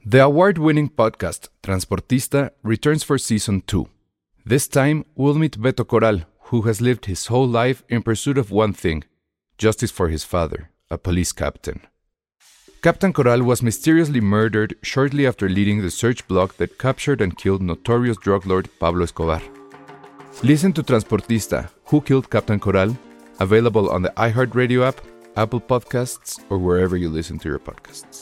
The award-winning podcast Transportista returns for Season 2. This time, we'll meet Beto Corral, who has lived his whole life in pursuit of one thing: justice for his father, a police captain. Captain Corral was mysteriously murdered shortly after leading the search block that captured and killed notorious drug lord Pablo Escobar. Listen to Transportista, Who Killed Captain Corral? Available on the iHeartRadio app, Apple Podcasts, or wherever you listen to your podcasts.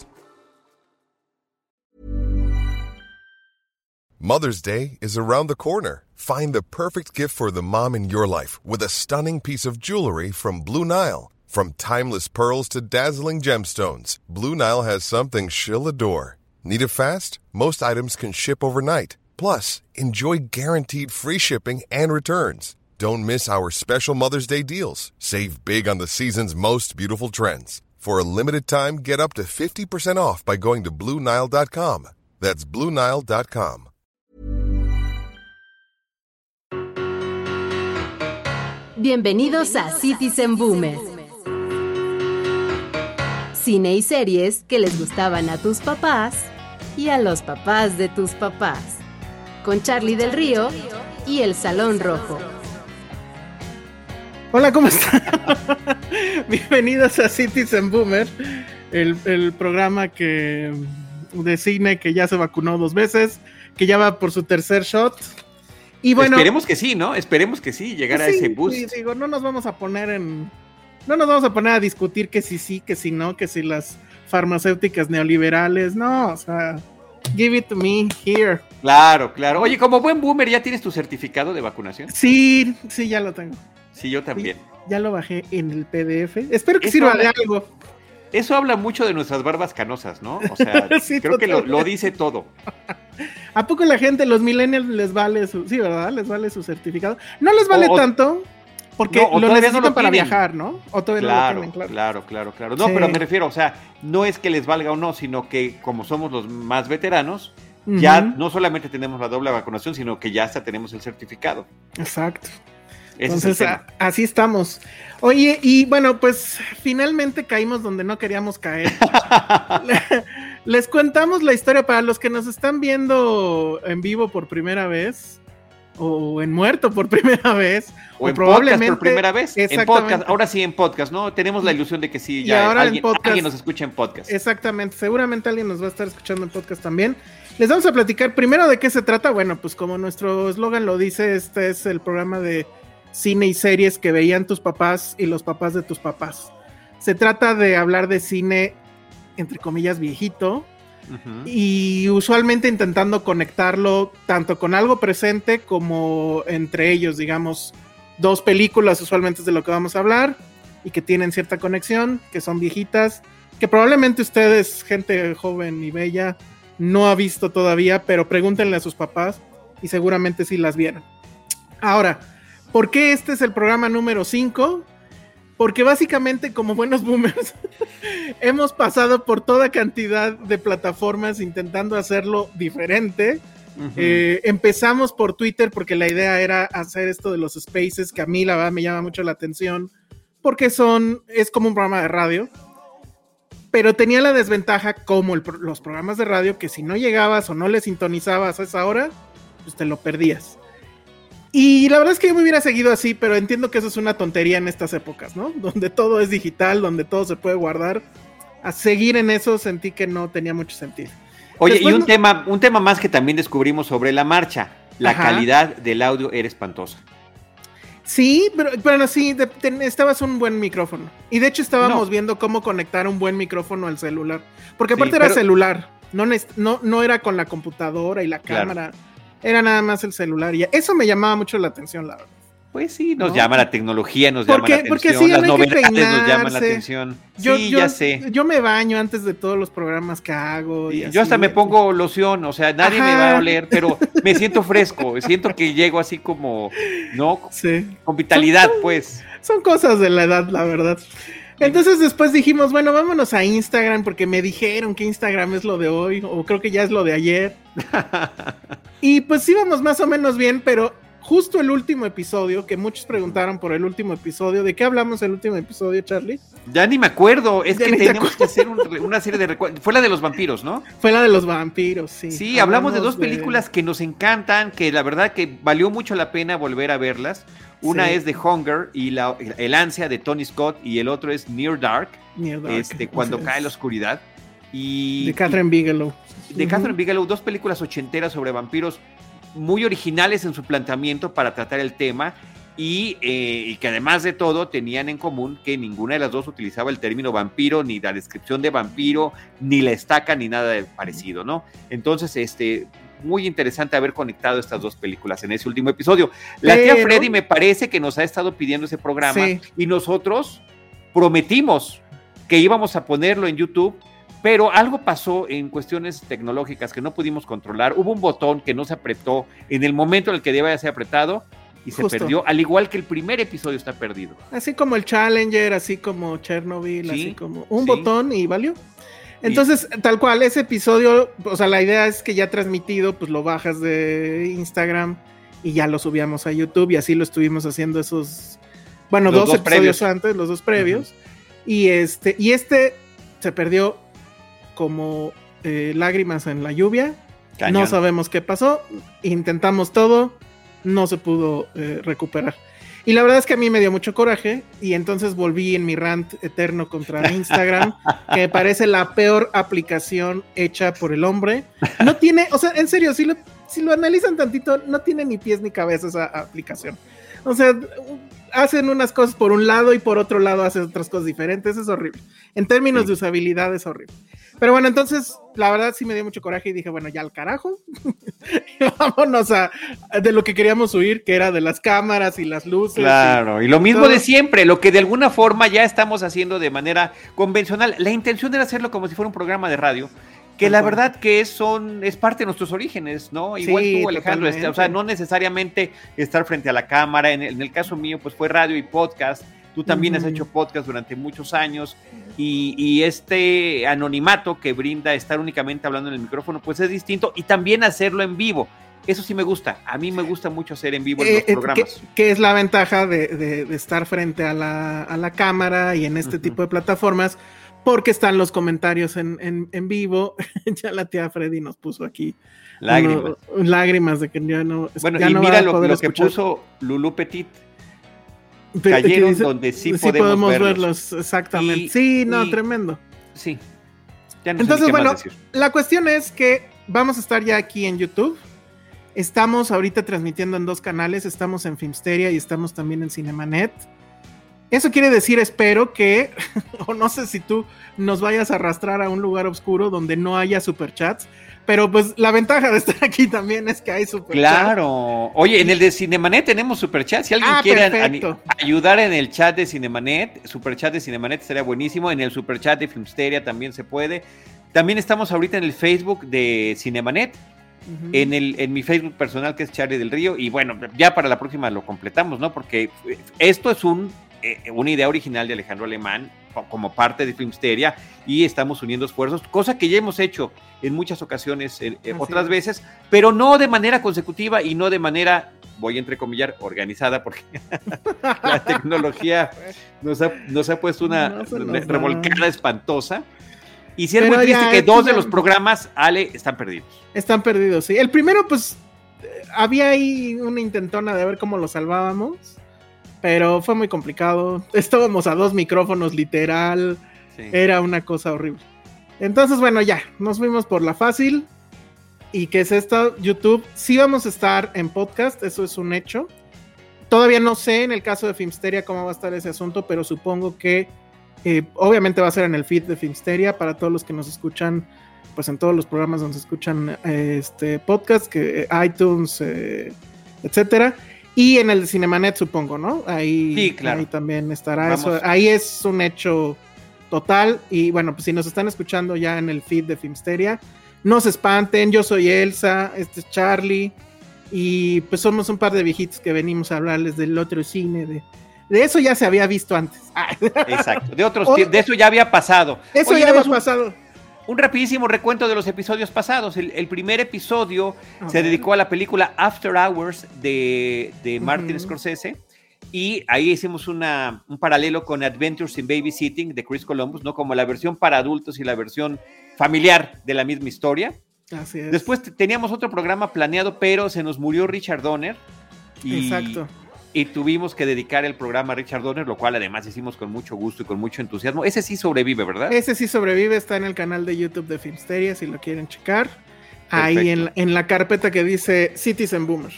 Mother's Day is around the corner. Find the perfect gift for the mom in your life with a stunning piece of jewelry from Blue Nile. From timeless pearls to dazzling gemstones, Blue Nile has something she'll adore. Need it fast? Most items can ship overnight. Plus, enjoy guaranteed free shipping and returns. Don't miss our special Mother's Day deals. Save big on the season's most beautiful trends. For a limited time, get up to 50% off by going to BlueNile.com. That's BlueNile.com. Bienvenidos a Citizen Boomer. Cine y series que les gustaban a tus papás y a los papás de tus papás. Con Charlie del Río y El Salón Rojo. Hola, ¿cómo están? Bienvenidos a Citizen Boomer, el programa de cine que ya se vacunó 2 veces, que ya va por su tercer shot. Y bueno, esperemos que sí, ¿no? Esperemos que sí, llegar a ese boost. Sí, digo, no nos vamos a poner a discutir que sí, que si no, que si las farmacéuticas neoliberales, no, o sea, give it to me here. Claro. Oye, como buen boomer, ¿ya tienes tu certificado de vacunación? Sí, ya lo tengo. Sí, yo también. Sí, ya lo bajé en el PDF. Espero que sirva de algo. Eso habla mucho de nuestras barbas canosas, ¿no? O sea, sí, creo que lo dice todo. ¿A poco la gente, los millennials, les vale sí, ¿verdad? Les vale su certificado. No les vale tanto, porque no, lo necesitan para viajar, ¿no? O todavía no lo tienen, claro. No, sí. Pero me refiero, o sea, no es que les valga o no, sino que como somos los más veteranos, ya no solamente tenemos la doble vacunación, sino que ya hasta tenemos el certificado. Exacto. Entonces, así estamos. Oye, y bueno, pues finalmente caímos donde no queríamos caer. Les contamos la historia para los que nos están viendo en vivo por primera vez, o en muerto por primera vez, o en probablemente podcast por primera vez. En podcast, ahora sí en podcast, ¿no? Tenemos la ilusión de que sí, ya alguien nos escucha en podcast. Exactamente, seguramente alguien nos va a estar escuchando en podcast también. Les vamos a platicar primero de qué se trata. Bueno, pues como nuestro eslogan lo dice, este es el programa de cine y series que veían tus papás y los papás de tus papás. Se trata de hablar de cine, entre comillas, viejito, y usualmente intentando conectarlo tanto con algo presente como entre ellos, digamos, 2 películas usualmente es de lo que vamos a hablar y que tienen cierta conexión, que son viejitas, que probablemente ustedes, gente joven y bella, no ha visto todavía, pero pregúntenle a sus papás y seguramente sí las vieron. Ahora, ¿por qué este es el programa número 5? Porque básicamente, como buenos boomers, hemos pasado por toda cantidad de plataformas intentando hacerlo diferente. Empezamos por Twitter porque la idea era hacer esto de los spaces, que a mí la verdad me llama mucho la atención, porque es como un programa de radio, pero tenía la desventaja como los programas de radio, que si no llegabas o no le sintonizabas a esa hora, pues te lo perdías. Y la verdad es que yo me hubiera seguido así, pero entiendo que eso es una tontería en estas épocas, ¿no? Donde todo es digital, donde todo se puede guardar. A seguir en eso sentí que no tenía mucho sentido. Oye, después, y un tema más que también descubrimos sobre la marcha. La calidad del audio era espantosa. Sí, pero sí, estabas un buen micrófono. Y de hecho estábamos viendo cómo conectar un buen micrófono al celular. Porque aparte era celular, no era con la computadora y la cámara. Era nada más el celular y eso me llamaba mucho la atención, la verdad. Pues sí, nos llama la tecnología, llama la atención, porque sí, las novedades nos llaman la atención. Ya sé. Yo me baño antes de todos los programas que hago. Y yo hasta me pongo loción, o sea, nadie me va a oler, pero me siento fresco, siento que llego así como, ¿no? Sí. Con vitalidad, pues. Son cosas de la edad, la verdad. Entonces después dijimos, bueno, vámonos a Instagram, porque me dijeron que Instagram es lo de hoy, o creo que ya es lo de ayer. Y pues íbamos más o menos bien, pero justo el último episodio, que muchos preguntaron por el último episodio. ¿De qué hablamos el último episodio, Charlie? Ya ni me acuerdo, es que tenemos que hacer una serie de recuerdos. Fue la de los vampiros, ¿no? Fue la de los vampiros, sí. Sí, hablamos de dos películas que nos encantan, que la verdad que valió mucho la pena volver a verlas. Una es The Hunger y el ansia de Tony Scott, y el otro es Near Dark, cuando cae la oscuridad. De Catherine Bigelow. Catherine Bigelow, dos películas ochenteras sobre vampiros muy originales en su planteamiento para tratar el tema, y que además de todo tenían en común que ninguna de las dos utilizaba el término vampiro, ni la descripción de vampiro, ni la estaca, ni nada de parecido, ¿no? Entonces, muy interesante haber conectado estas dos películas en ese último episodio. La tía Freddy me parece que nos ha estado pidiendo ese programa, y nosotros prometimos que íbamos a ponerlo en YouTube, pero algo pasó en cuestiones tecnológicas que no pudimos controlar. Hubo un botón que no se apretó en el momento en el que debía ser apretado y se perdió, al igual que el primer episodio está perdido. Así como el Challenger, así como Chernobyl, así como un botón y valió. Entonces, tal cual, ese episodio, o sea, la idea es que ya transmitido, pues lo bajas de Instagram y ya lo subíamos a YouTube, y así lo estuvimos haciendo dos episodios previos. Antes, los dos previos. Uh-huh. Y se perdió como lágrimas en la lluvia. Cañón. No sabemos qué pasó, intentamos todo, no se pudo recuperar. Y la verdad es que a mí me dio mucho coraje, y entonces volví en mi rant eterno contra Instagram, que me parece la peor aplicación hecha por el hombre. No tiene, o sea, en serio, si lo analizan tantito, no tiene ni pies ni cabeza esa aplicación. O sea, hacen unas cosas por un lado y por otro lado hacen otras cosas diferentes, es horrible. En términos de usabilidad es horrible. Pero bueno, entonces, la verdad sí me dio mucho coraje y dije, bueno, ya al carajo. Vámonos de lo que queríamos huir, que era de las cámaras y las luces. Claro, y lo mismo todo de siempre, lo que de alguna forma ya estamos haciendo de manera convencional. La intención era hacerlo como si fuera un programa de radio, que la verdad que es parte de nuestros orígenes, ¿no? Igual tú, Alejandro, o sea, no necesariamente estar frente a la cámara. En el caso mío, pues fue radio y podcast. Tú también has hecho podcast durante muchos años, y este anonimato que brinda estar únicamente hablando en el micrófono, pues es distinto, y también hacerlo en vivo. Eso sí me gusta. A mí me gusta mucho hacer en vivo en los programas. Que es la ventaja de estar frente a la cámara y en este tipo de plataformas, porque están los comentarios en vivo. Ya la tía Freddy nos puso aquí lágrimas de que ya no. Bueno, ya y no mira lo que puso Lulú Petit. Cayeron donde sí podemos verlos. Exactamente. Tremendo. Sí. Ya no. Entonces, bueno, la cuestión es que vamos a estar ya aquí en YouTube. Estamos ahorita transmitiendo en 2 canales. Estamos en Filmsteria y estamos también en Cinemanet. Eso quiere decir, espero que, o no sé si tú nos vayas a arrastrar a un lugar oscuro donde no haya superchats, pero pues la ventaja de estar aquí también es que hay superchats. Claro. Oye, en el de Cinemanet tenemos superchats. Si alguien quiere ayudar en el chat de Cinemanet, superchat de Cinemanet estaría buenísimo. En el superchat de Filmsteria también se puede. También estamos ahorita en el Facebook de Cinemanet. Uh-huh. En mi Facebook personal, que es Charlie del Río, y bueno, ya para la próxima lo completamos, ¿no? Porque esto es una idea original de Alejandro Alemán como parte de Filmsteria, y estamos uniendo esfuerzos, cosa que ya hemos hecho en muchas ocasiones, otras veces, pero no de manera consecutiva y no de manera, voy a entrecomillar, organizada, porque la tecnología nos ha puesto una revolcada espantosa. Y sí es muy triste que 2 de los programas, Ale, están perdidos. Están perdidos, sí. El primero, pues, había ahí una intentona de ver cómo lo salvábamos, pero fue muy complicado. Estábamos a 2 micrófonos, literal. Sí. Era una cosa horrible. Entonces, bueno, ya, nos fuimos por la fácil. ¿Y qué es esto? YouTube. Sí vamos a estar en podcast, eso es un hecho. Todavía no sé en el caso de Filmsteria cómo va a estar ese asunto, pero supongo que obviamente va a ser en el feed de Filmsteria para todos los que nos escuchan, pues en todos los programas donde se escuchan podcast, que iTunes, etcétera, y en el de Cinemanet, supongo, ¿no? Ahí, sí, claro. Ahí también estará. Eso. Ahí es un hecho total. Y bueno, pues si nos están escuchando ya en el feed de Filmsteria, no se espanten. Yo soy Elsa, este es Charlie, y pues somos un par de viejitos que venimos a hablarles del otro cine, de eso ya se había visto antes. Exacto, de otros tiempos, de eso ya había pasado. Eso ya había pasado. Un rapidísimo recuento de los episodios pasados. El primer episodio se dedicó a la película After Hours de Martin Scorsese, y ahí hicimos un paralelo con Adventures in Babysitting de Chris Columbus, ¿no? Como la versión para adultos y la versión familiar de la misma historia. Así es. Después teníamos otro programa planeado, pero se nos murió Richard Donner. Exacto. Y tuvimos que dedicar el programa a Richard Donner, lo cual además hicimos con mucho gusto y con mucho entusiasmo. Ese sí sobrevive, ¿verdad? Ese sí sobrevive, está en el canal de YouTube de Filmsteria, si lo quieren checar. Perfecto. Ahí en la carpeta que dice Citizen Boomer.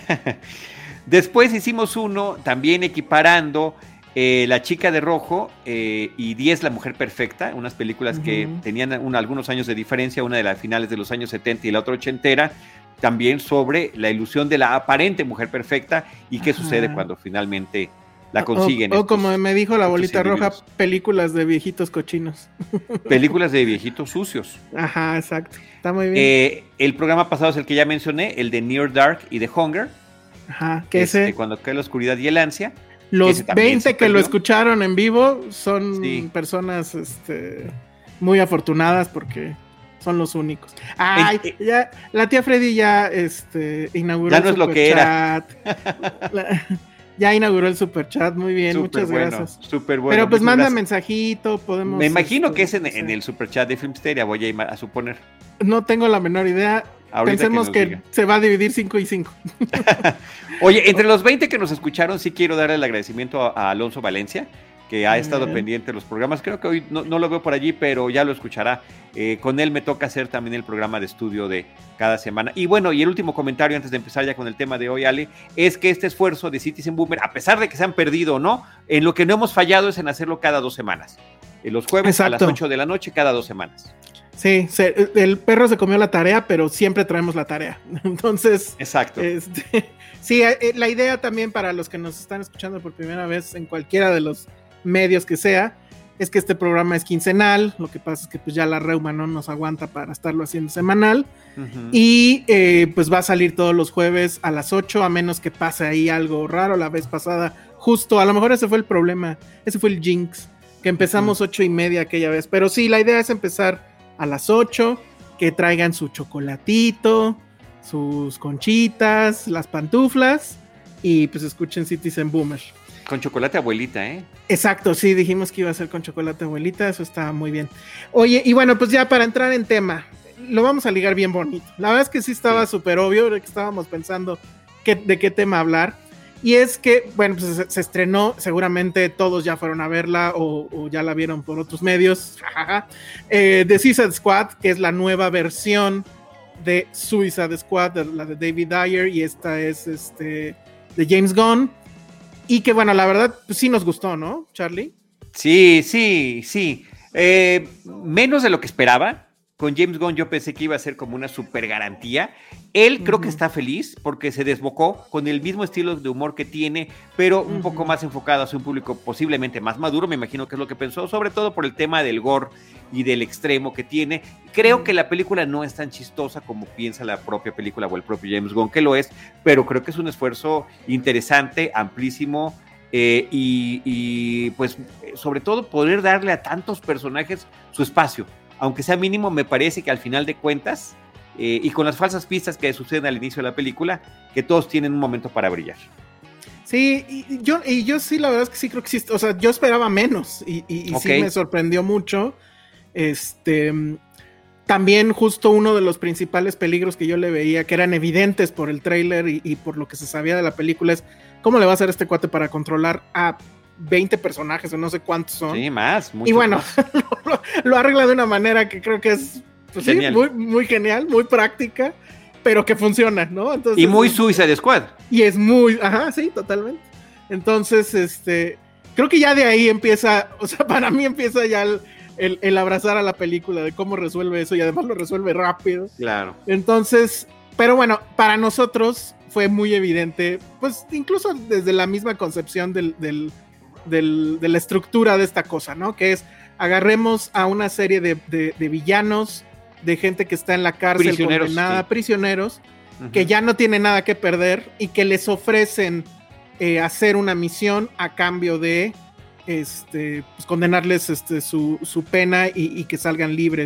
Después hicimos uno también equiparando La chica de rojo y 10, la mujer perfecta, unas películas que tenían algunos años de diferencia, una de las finales de los años 70 y la otra ochentera, también sobre la ilusión de la aparente mujer perfecta y qué sucede cuando finalmente la consiguen. O como me dijo la bolita roja, películas de viejitos cochinos. Películas de viejitos sucios. Ajá, exacto. Está muy bien. El programa pasado es el que ya mencioné, el de Near Dark y de Hunger. Ajá, que ese... Cuando cae la oscuridad y el ansia. Los 20 que lo escucharon en vivo son personas muy afortunadas porque... son los únicos. Ay, ya, la tía Freddy ya inauguró ya no el superchat. Ya inauguró el superchat, muy bien, muchas gracias. Súper bueno. Pero pues manda mensajito, podemos... Me imagino que es en el superchat de Filmsteria, voy a suponer. No tengo la menor idea. Ahorita pensemos que se va a dividir 5 y 5. Oye, entre los 20 que nos escucharon, sí quiero darle el agradecimiento a Alonso Valencia, que ha estado pendiente de los programas. Creo que hoy no lo veo por allí, pero ya lo escuchará. Con él me toca hacer también el programa de estudio de cada semana. Y bueno, y el último comentario antes de empezar ya con el tema de hoy, Ale, es que este esfuerzo de Citizen Boomer, a pesar de que se han perdido o no, en lo que no hemos fallado es en hacerlo cada 2 semanas. Los jueves a las 8 de la noche, cada 2 semanas. Sí, el perro se comió la tarea, pero siempre traemos la tarea. Entonces, exacto. Sí, la idea también para los que nos están escuchando por primera vez en cualquiera de los medios que sea, es que este programa es quincenal. Lo que pasa es que pues ya la reuma no nos aguanta para estarlo haciendo semanal. Y pues va a salir todos los jueves a las 8, a menos que pase ahí algo raro. La vez pasada, justo, a lo mejor ese fue el problema, ese fue el jinx, que empezamos 8:30 aquella vez, pero sí, la idea es empezar a las 8, que traigan su chocolatito, sus conchitas, las pantuflas, y pues escuchen Citizen Boomer. Con chocolate abuelita, ¿eh? Exacto, sí, dijimos que iba a ser con chocolate abuelita, eso está muy bien. Oye, y bueno, pues ya para entrar en tema, lo vamos a ligar bien bonito. La verdad es que sí estaba súper obvio, que estábamos pensando de qué tema hablar. Y es que, bueno, pues se estrenó, seguramente todos ya fueron a verla o ya la vieron por otros medios. The Suicide Squad, que es la nueva versión de Suicide Squad, la de David Ayer, y esta es de James Gunn. Y que bueno, la verdad, pues sí nos gustó, ¿no, Charlie? Sí. Menos de lo que esperaba. Con James Gunn yo pensé que iba a ser como una super garantía. Él creo que está feliz porque se desbocó con el mismo estilo de humor que tiene, pero un poco más enfocado hacia un público posiblemente más maduro, me imagino que es lo que pensó, sobre todo por el tema del gore y del extremo que tiene. Creo que la película no es tan chistosa como piensa la propia película o el propio James Gunn que lo es, pero creo que es un esfuerzo interesante, amplísimo, y pues sobre todo poder darle a tantos personajes su espacio. Aunque sea mínimo, me parece que al final de cuentas, y con las falsas pistas que suceden al inicio de la película, que todos tienen un momento para brillar. Sí, y yo sí, la verdad es que sí creo que sí, o sea, yo esperaba menos, y sí me sorprendió mucho. También justo uno de los principales peligros que yo le veía, que eran evidentes por el tráiler y por lo que se sabía de la película, es cómo le va a hacer este cuate para controlar a 20 personajes o no sé cuántos son. Sí, más. Y bueno, lo arregla de una manera que creo que es pues, sí, muy, muy genial, muy práctica, pero que funciona, ¿no? Entonces, y muy Suicide Squad. Y es muy, sí, totalmente. Entonces, creo que ya de ahí empieza, o sea, para mí empieza ya el abrazar a la película de cómo resuelve eso y además lo resuelve rápido. Claro. Entonces, pero bueno, para nosotros fue muy evidente, pues incluso desde la misma concepción de la estructura de esta cosa, ¿no? Que es, agarremos a una serie de villanos, de gente que está en la cárcel condenada, prisioneros, que ya no tienen nada que perder y que les ofrecen hacer una misión a cambio de pues condenarles su pena y que salgan libres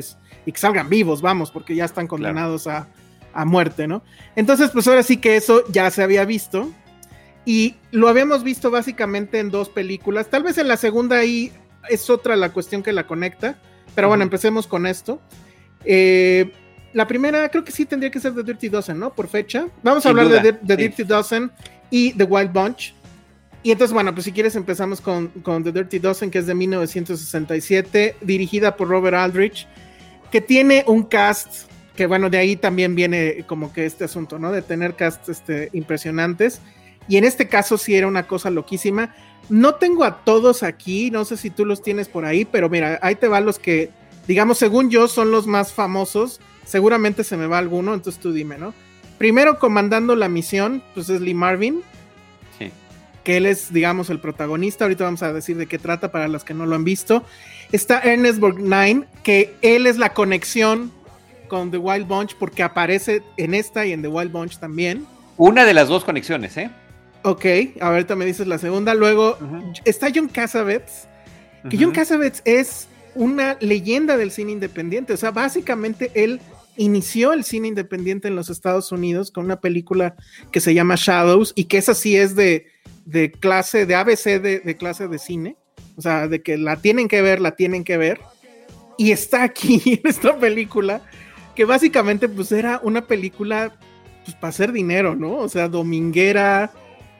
y que salgan vivos, vamos, porque ya están condenados a muerte, ¿no? Entonces, pues ahora sí que eso ya se había visto, y lo habíamos visto básicamente en 2 películas, tal vez en la segunda ahí es otra la cuestión que la conecta, pero bueno, empecemos con esto. La primera creo que sí tendría que ser The Dirty Dozen, ¿no? Por fecha. Vamos a hablar de The Dirty Dozen y The Wild Bunch. Y entonces, bueno, pues si quieres empezamos con The Dirty Dozen, que es de 1967, dirigida por Robert Aldrich, que tiene un cast, que bueno, de ahí también viene como que este asunto, ¿no? De tener casts impresionantes. Y en este caso sí era una cosa loquísima. No tengo a todos aquí, no sé si tú los tienes por ahí, pero mira, ahí te van los que, digamos, según yo, son los más famosos. Seguramente se me va alguno, entonces tú dime, ¿no? Primero, comandando la misión, pues es Lee Marvin. Sí. Que él es, digamos, el protagonista. Ahorita vamos a decir de qué trata para los que no lo han visto. Está Ernest Borgnine, que él es la conexión con The Wild Bunch, porque aparece en esta y en The Wild Bunch también. Una de las 2 conexiones, ¿eh? Ok, ahorita me dices la segunda. Luego está John Cassavetes, que John Cassavetes es una leyenda del cine independiente. O sea, básicamente él inició el cine independiente en los Estados Unidos con una película que se llama Shadows, y que esa sí es de clase, de ABC de clase de cine. O sea, de que la tienen que ver. Y está aquí en esta película, que básicamente pues era una película pues para hacer dinero, ¿no? O sea, dominguera,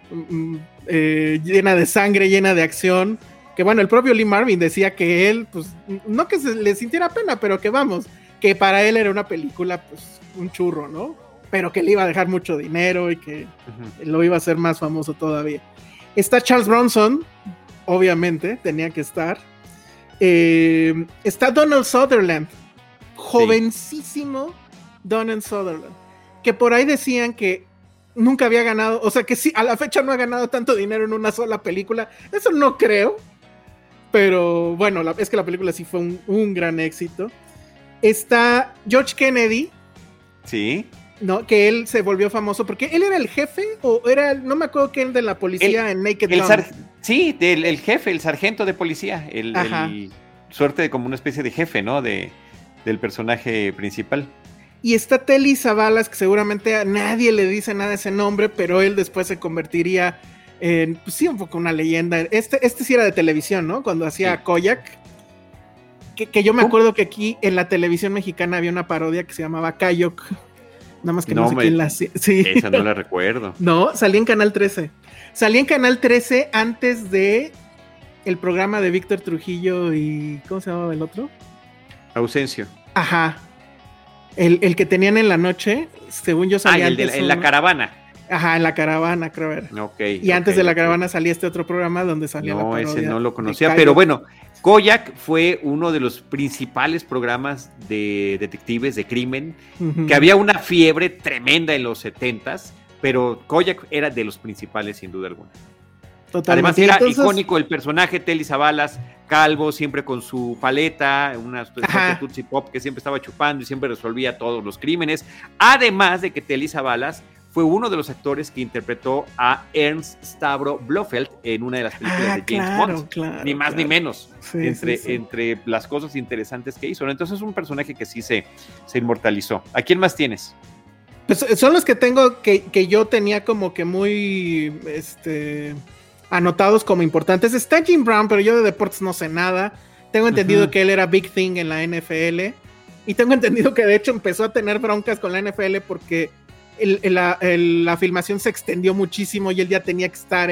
llena de sangre, llena de acción, que bueno, el propio Lee Marvin decía que él, pues, no que se le sintiera pena, pero que vamos, que para él era una película, pues, un churro, ¿no? Pero que le iba a dejar mucho dinero y que lo iba a hacer más famoso todavía. Está Charles Bronson, obviamente, tenía que estar. Está Donald Sutherland, jovencísimo Donald Sutherland, que por ahí decían que nunca había ganado, o sea que sí, a la fecha no ha ganado tanto dinero en una sola película. Eso no creo, pero bueno, es que la película sí fue un gran éxito. Está George Kennedy. Sí. No, que él se volvió famoso porque él era el jefe, o era, no me acuerdo quién, de la policía en Naked Gun. Sí, el jefe, el sargento de policía, el suerte de como una especie de jefe, ¿no? Del personaje principal. Y está Telly Savalas, que seguramente a nadie le dice nada ese nombre, pero él después se convertiría en, pues sí, un poco una leyenda. Este sí era de televisión, ¿no? Cuando hacía Koyak. Que yo me acuerdo que aquí en la televisión mexicana había una parodia que se llamaba Kayok. Nada más que no sé quién la hacía. Sí. Esa no la recuerdo. No, salía en Canal 13. Salía en Canal 13 antes de el programa de Víctor Trujillo y... ¿cómo se llamaba el otro? Ausencio. Ajá. El que tenían en la noche, según yo salía en La Caravana. Ajá, en La Caravana, creo era. Okay, y antes de La Caravana salía este otro programa donde salía la parodia. No, ese no lo conocía, pero bueno, Koyak fue uno de los principales programas de detectives, de crimen, que había una fiebre tremenda en los 70s, pero Koyak era de los principales sin duda alguna. Totalmente. Además era icónico el personaje, Telly Savalas, calvo, siempre con su paleta, una especie de Tootsie Pop que siempre estaba chupando y siempre resolvía todos los crímenes. Además de que Telly Savalas fue uno de los actores que interpretó a Ernst Stavro Blofeld en una de las películas de James Bond. Ni más ni menos. Sí, entre las cosas interesantes que hizo. Entonces es un personaje que sí se inmortalizó. ¿A quién más tienes? Pues son los que tengo que yo tenía como que muy anotados como importantes. Está Jim Brown, pero yo de deportes no sé nada. Tengo entendido que él era Big Thing en la NFL. Y tengo entendido que de hecho empezó a tener broncas con la NFL porque la filmación se extendió muchísimo y él ya tenía que estar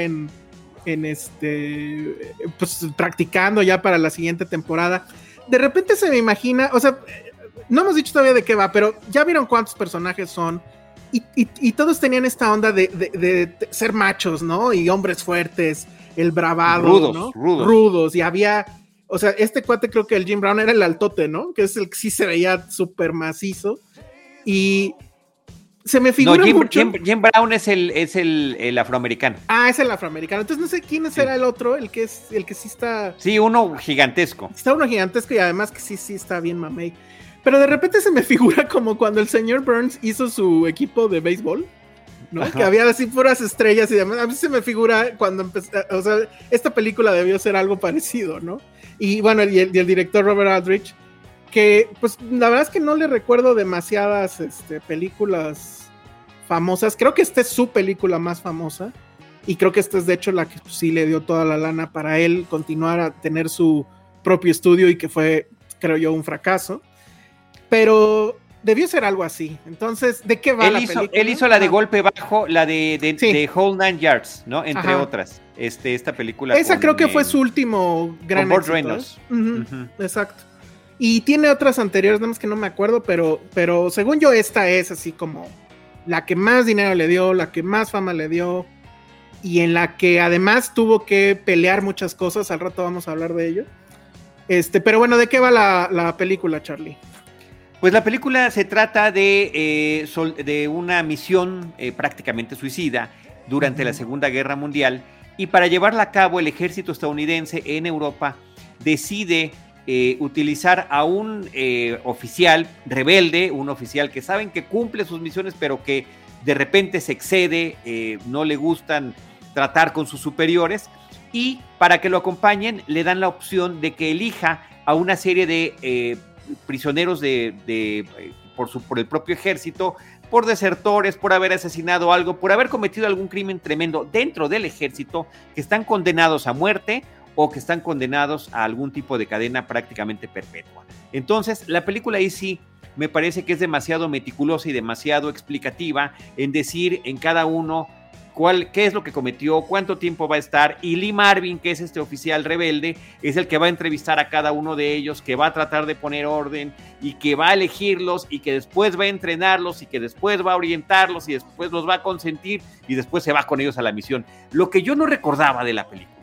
pues practicando ya para la siguiente temporada. De repente se me imagina, o sea, no hemos dicho todavía de qué va, pero ya vieron cuántos personajes son y todos tenían esta onda de ser machos, ¿no? Y hombres fuertes, el bravado, rudos, y había, o sea, este cuate creo que el Jim Brown era el altote, ¿no? Que es el que sí se veía súper macizo y se me figura mucho. Jim Brown es el afroamericano. Ah, es el afroamericano. Entonces no sé quién será el otro, el que sí está. Sí, uno gigantesco. Está uno gigantesco y además que sí está bien mamey. Pero de repente se me figura como cuando el señor Burns hizo su equipo de béisbol, ¿no? Ajá. Que había así puras estrellas y demás. A mí se me figura cuando empezó, o sea, esta película debió ser algo parecido, ¿no? Y bueno, y el director Robert Aldrich, que pues la verdad es que no le recuerdo demasiadas películas famosas. Creo que esta es su película más famosa y creo que esta es de hecho la que pues, sí le dio toda la lana para él continuar a tener su propio estudio y que fue, creo yo, un fracaso, pero debió ser algo así. Entonces, ¿de qué va la película? Él hizo la de Golpe Bajo, la de Whole Nine Yards, ¿no? Entre otras. Esta película. Esa creo que fue su último gran éxito. Reynolds. Exacto. Y tiene otras anteriores, nada más que no me acuerdo, pero según yo esta es así como la que más dinero le dio, la que más fama le dio y en la que además tuvo que pelear muchas cosas. Al rato vamos a hablar de ello. Pero bueno, ¿de qué va la película, Charlie? Pues la película se trata de una misión prácticamente suicida durante la Segunda Guerra Mundial, y para llevarla a cabo el ejército estadounidense en Europa decide utilizar a un oficial rebelde, un oficial que saben que cumple sus misiones pero que de repente se excede, no le gustan tratar con sus superiores, y para que lo acompañen le dan la opción de que elija a una serie de prisioneros por el propio ejército, por desertores, por haber asesinado algo, por haber cometido algún crimen tremendo dentro del ejército, que están condenados a muerte o que están condenados a algún tipo de cadena prácticamente perpetua. Entonces, la película ahí sí me parece que es demasiado meticulosa y demasiado explicativa en decir en cada uno qué es lo que cometió, cuánto tiempo va a estar, y Lee Marvin, que es este oficial rebelde, es el que va a entrevistar a cada uno de ellos, que va a tratar de poner orden y que va a elegirlos y que después va a entrenarlos y que después va a orientarlos y después los va a consentir y después se va con ellos a la misión. Lo que yo no recordaba de la película.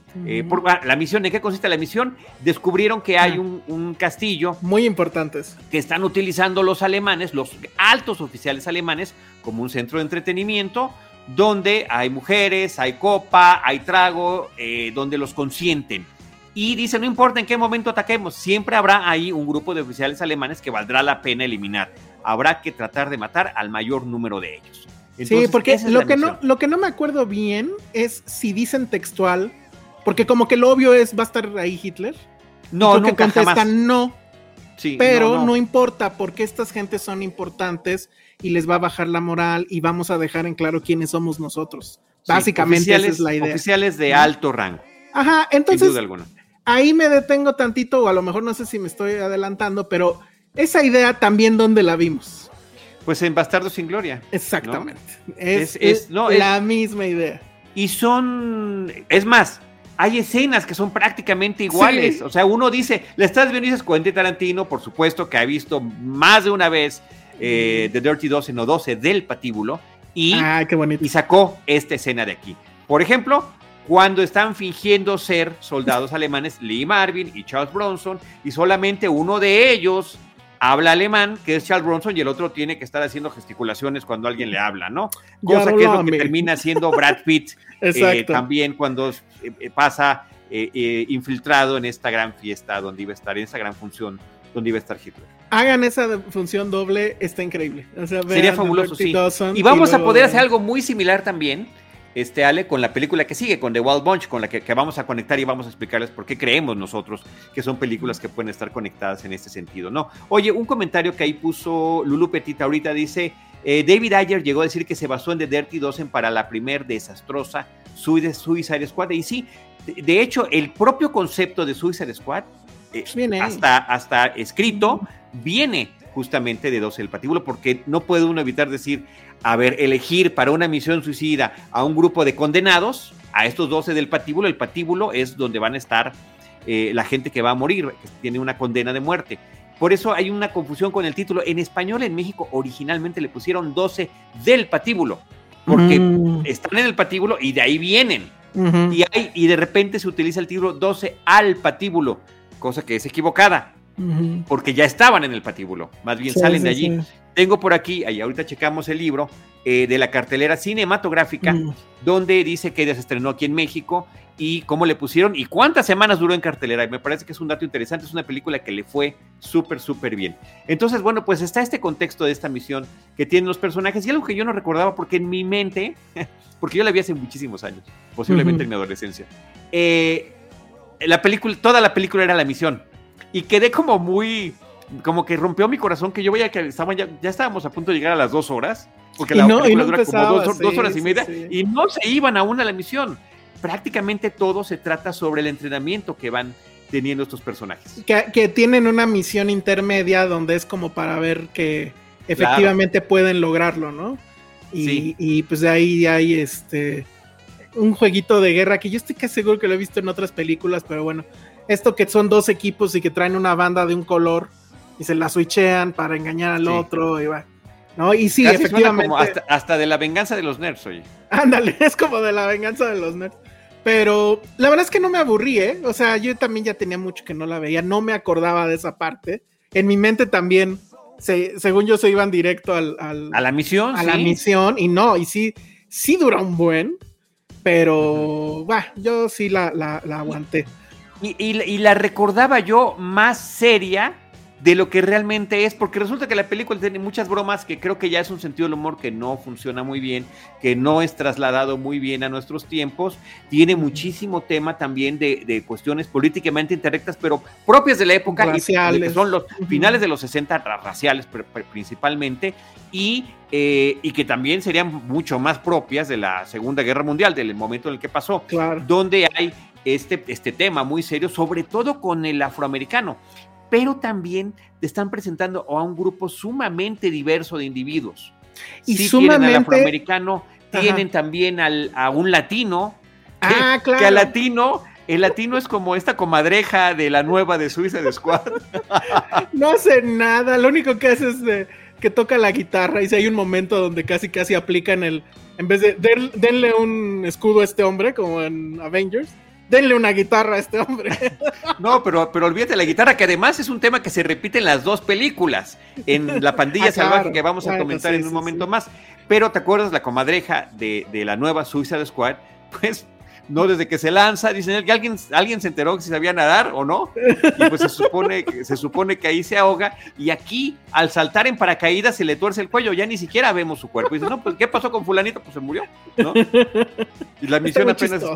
La misión, ¿en qué consiste la misión? Descubrieron que hay un castillo muy importantes que están utilizando los alemanes, los altos oficiales alemanes, como un centro de entretenimiento, donde hay mujeres, hay copa, hay trago, donde los consienten. Y dice, no importa en qué momento ataquemos, siempre habrá ahí un grupo de oficiales alemanes que valdrá la pena eliminar. Habrá que tratar de matar al mayor número de ellos. Entonces, sí, porque lo que no me acuerdo bien es si dicen textual, porque como que lo obvio es, ¿va a estar ahí Hitler? No, nunca, que contestan jamás. No. Sí, pero no importa, porque estas gentes son importantes y les va a bajar la moral y vamos a dejar en claro quiénes somos nosotros. Sí, básicamente esa es la idea. Oficiales de alto rango. Ajá, entonces sin duda alguna. Ahí me detengo tantito, o a lo mejor no sé si me estoy adelantando, pero esa idea también, ¿dónde la vimos? Pues en Bastardos sin Gloria. Exactamente. ¿No? Es la misma idea. Y es más, hay escenas que son prácticamente iguales. Sí. O sea, uno dice, le estás viendo y dices, Quentin Tarantino, por supuesto que ha visto más de una vez The Dirty Dozen o 12 del patíbulo y sacó esta escena de aquí. Por ejemplo, cuando están fingiendo ser soldados alemanes, Lee Marvin y Charles Bronson, y solamente uno de ellos habla alemán, que es Charles Bronson, y el otro tiene que estar haciendo gesticulaciones cuando alguien le habla, ¿no? Cosa que es lo que termina siendo Brad Pitt también cuando pasa infiltrado en esta gran fiesta donde iba a estar, en esa gran función donde iba a estar Hitler. Hagan esa función doble, está increíble. O sea, sería fabuloso, sí. Y vamos a poder hacer algo muy similar también, Ale, con la película que sigue, con The Wild Bunch, con la que vamos a conectar y vamos a explicarles por qué creemos nosotros que son películas que pueden estar conectadas en este sentido, ¿no? Oye, un comentario que ahí puso Lulu Petit ahorita dice, David Ayer llegó a decir que se basó en The Dirty Dozen para la primer desastrosa Suicide Squad, y sí, de hecho, el propio concepto de Suicide Squad, hasta escrito, viene justamente de 12 del patíbulo, porque no puede uno evitar decir, a ver, elegir para una misión suicida a un grupo de condenados, a estos 12 del patíbulo. El patíbulo es donde van a estar la gente que va a morir, que tiene una condena de muerte. Por eso hay una confusión con el título. En español, en México, originalmente le pusieron 12 del patíbulo, porque están en el patíbulo y de ahí vienen. Y de repente se utiliza el título 12 al patíbulo, cosa que es equivocada. Porque ya estaban en el patíbulo, más bien salen de allí. Tengo por aquí, ahorita checamos el libro de la cartelera cinematográfica, donde dice que ya se estrenó aquí en México y cómo le pusieron y cuántas semanas duró en cartelera. Y me parece que es un dato interesante, es una película que le fue súper, súper bien. Entonces, bueno, pues está este contexto de esta misión que tienen los personajes y algo que yo no recordaba porque en mi mente, porque yo la vi hace muchísimos años, posiblemente en mi adolescencia, toda la película era la misión. Y quedé como muy como que rompió mi corazón, que yo veía que ya estábamos a punto de llegar a las 2 horas, porque la película dura como 2 horas y media, y no se iban aún a la misión. Prácticamente todo se trata sobre el entrenamiento que van teniendo estos personajes. Que tienen una misión intermedia donde es como para ver que efectivamente pueden lograrlo, ¿no? Y pues de ahí hay un jueguito de guerra que yo estoy casi seguro que lo he visto en otras películas, pero bueno, esto que son 2 equipos y que traen una banda de un color y se la switchean para engañar al otro y va, ¿no? Y sí, casi efectivamente. Como hasta de la venganza de los nerds, oye. Ándale, es como de la venganza de los nerds. Pero la verdad es que no me aburrí, ¿eh? O sea, yo también ya tenía mucho que no la veía, no me acordaba de esa parte. En mi mente también, según yo, se iban directo a la misión. La misión, y no, y sí dura un buen, pero yo sí la aguanté. Y la recordaba yo más seria de lo que realmente es, porque resulta que la película tiene muchas bromas que creo que ya es un sentido del humor que no funciona muy bien, que no es trasladado muy bien a nuestros tiempos, tiene muchísimo tema también de cuestiones políticamente incorrectas, pero propias de la época, raciales. Y que son los finales de los 60, raciales principalmente, y que también serían mucho más propias de la Segunda Guerra Mundial, del momento en el que pasó, claro, donde hay este tema muy serio, sobre todo con el afroamericano. Pero también te están presentando a un grupo sumamente diverso de individuos. Y sí, sumamente... tienen al afroamericano, tienen también a un latino, claro. Que el latino es como esta comadreja de la nueva de Suicide Squad. No hace nada, lo único que hace es que toca la guitarra, y si hay un momento donde casi aplican en vez de denle un escudo a este hombre, como en Avengers, denle una guitarra a este hombre. No, pero olvídate la guitarra, que además es un tema que se repite en las 2 películas, en La Pandilla Salvaje, claro, que vamos a comentar en un momento más. Pero ¿te acuerdas la comadreja de la nueva Suicide Squad? Pues no, desde que se lanza, dicen que alguien se enteró que si sabía nadar o no, y pues se supone que ahí se ahoga, y aquí al saltar en paracaídas se le tuerce el cuello, ya ni siquiera vemos su cuerpo, y dice, no, pues ¿qué pasó con fulanito? Pues se murió, ¿no? Y la misión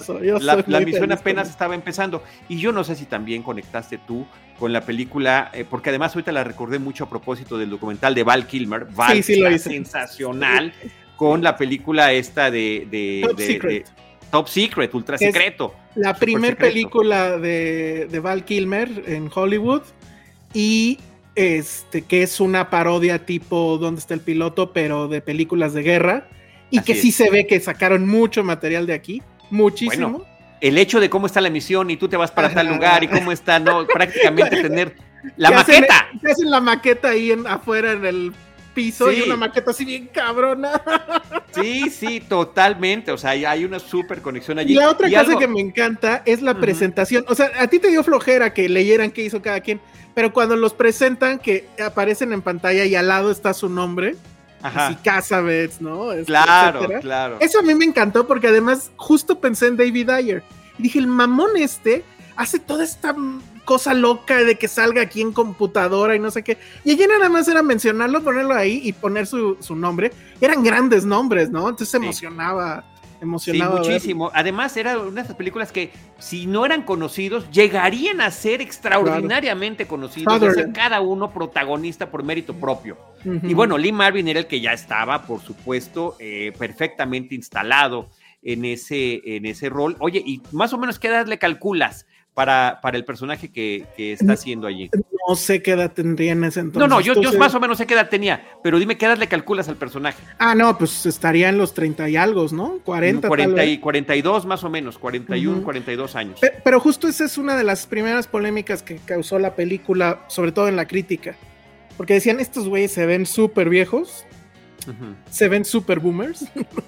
apenas estaba empezando, y yo no sé si también conectaste tú con la película, porque además ahorita la recordé mucho a propósito del documental de Val Kilmer. Val, sí, lo hice. Sensacional, con la película esta de Top Secret, ultra secreto. La primer película de Val Kilmer en Hollywood, y que es una parodia tipo ¿Dónde está el piloto?, pero de películas de guerra, y así que sí se ve que sacaron mucho material de aquí, muchísimo. Bueno, el hecho de cómo está la misión y tú te vas para tal lugar y cómo está, no, prácticamente tener la maqueta. Hacen la maqueta ahí afuera en el piso, y una maqueta así bien cabrona. Sí, totalmente. O sea, hay una súper conexión allí. Y la otra cosa que me encanta es la presentación. O sea, a ti te dio flojera que leyeran qué hizo cada quien, pero cuando los presentan, que aparecen en pantalla y al lado está su nombre, así Cassavetes, ¿no? Claro, etcétera. Claro. Eso a mí me encantó, porque además justo pensé en David Ayer. Y dije, el mamón hace toda esta cosa loca de que salga aquí en computadora y no sé qué, y allí nada más era mencionarlo, ponerlo ahí y poner su nombre. Eran grandes nombres, ¿no? Entonces emocionaba sí, muchísimo. Verlo. Además era una de esas películas que si no eran conocidos, llegarían a ser extraordinariamente conocidos, a ser cada uno protagonista por mérito propio. Y bueno, Lee Marvin era el que ya estaba, por supuesto, perfectamente instalado en ese rol. Oye, y más o menos ¿qué edad le calculas para el personaje que está haciendo allí? No sé qué edad tendría en ese entonces. No, yo más o menos sé qué edad tenía, pero dime qué edad le calculas al personaje. No, pues estaría en los 30 y algo, ¿no? 40 42 más o menos, 41, 42 años. Pero justo esa es una de las primeras polémicas que causó la película, sobre todo en la crítica, porque decían, estos güeyes se ven súper viejos, se ven súper boomers,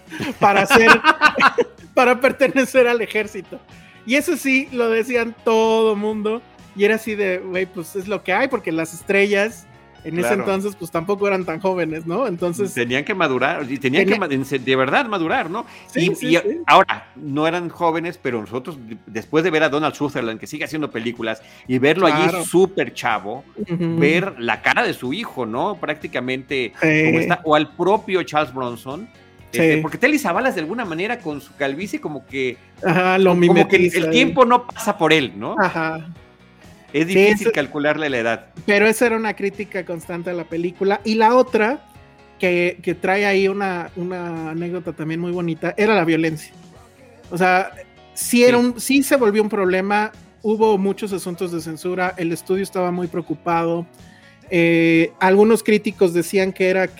para pertenecer al ejército. Y eso sí, lo decían todo mundo, y era así de, güey, pues es lo que hay, porque las estrellas en ese entonces pues tampoco eran tan jóvenes, ¿no? Entonces tenían que madurar, y tenían que de verdad madurar, ¿no? Sí, y ahora, no eran jóvenes, pero nosotros, después de ver a Donald Sutherland, que sigue haciendo películas, y verlo allí súper chavo, ver la cara de su hijo, ¿no? Prácticamente como está, o al propio Charles Bronson. Porque Telly Savalas de alguna manera con su calvicie como que lo como que el tiempo no pasa por él, ¿no? Es difícil calcularle la edad. Pero esa era una crítica constante a la película. Y la otra, que trae ahí una anécdota también muy bonita, era la violencia. O sea, sí se volvió un problema, hubo muchos asuntos de censura, el estudio estaba muy preocupado. Algunos críticos decían que era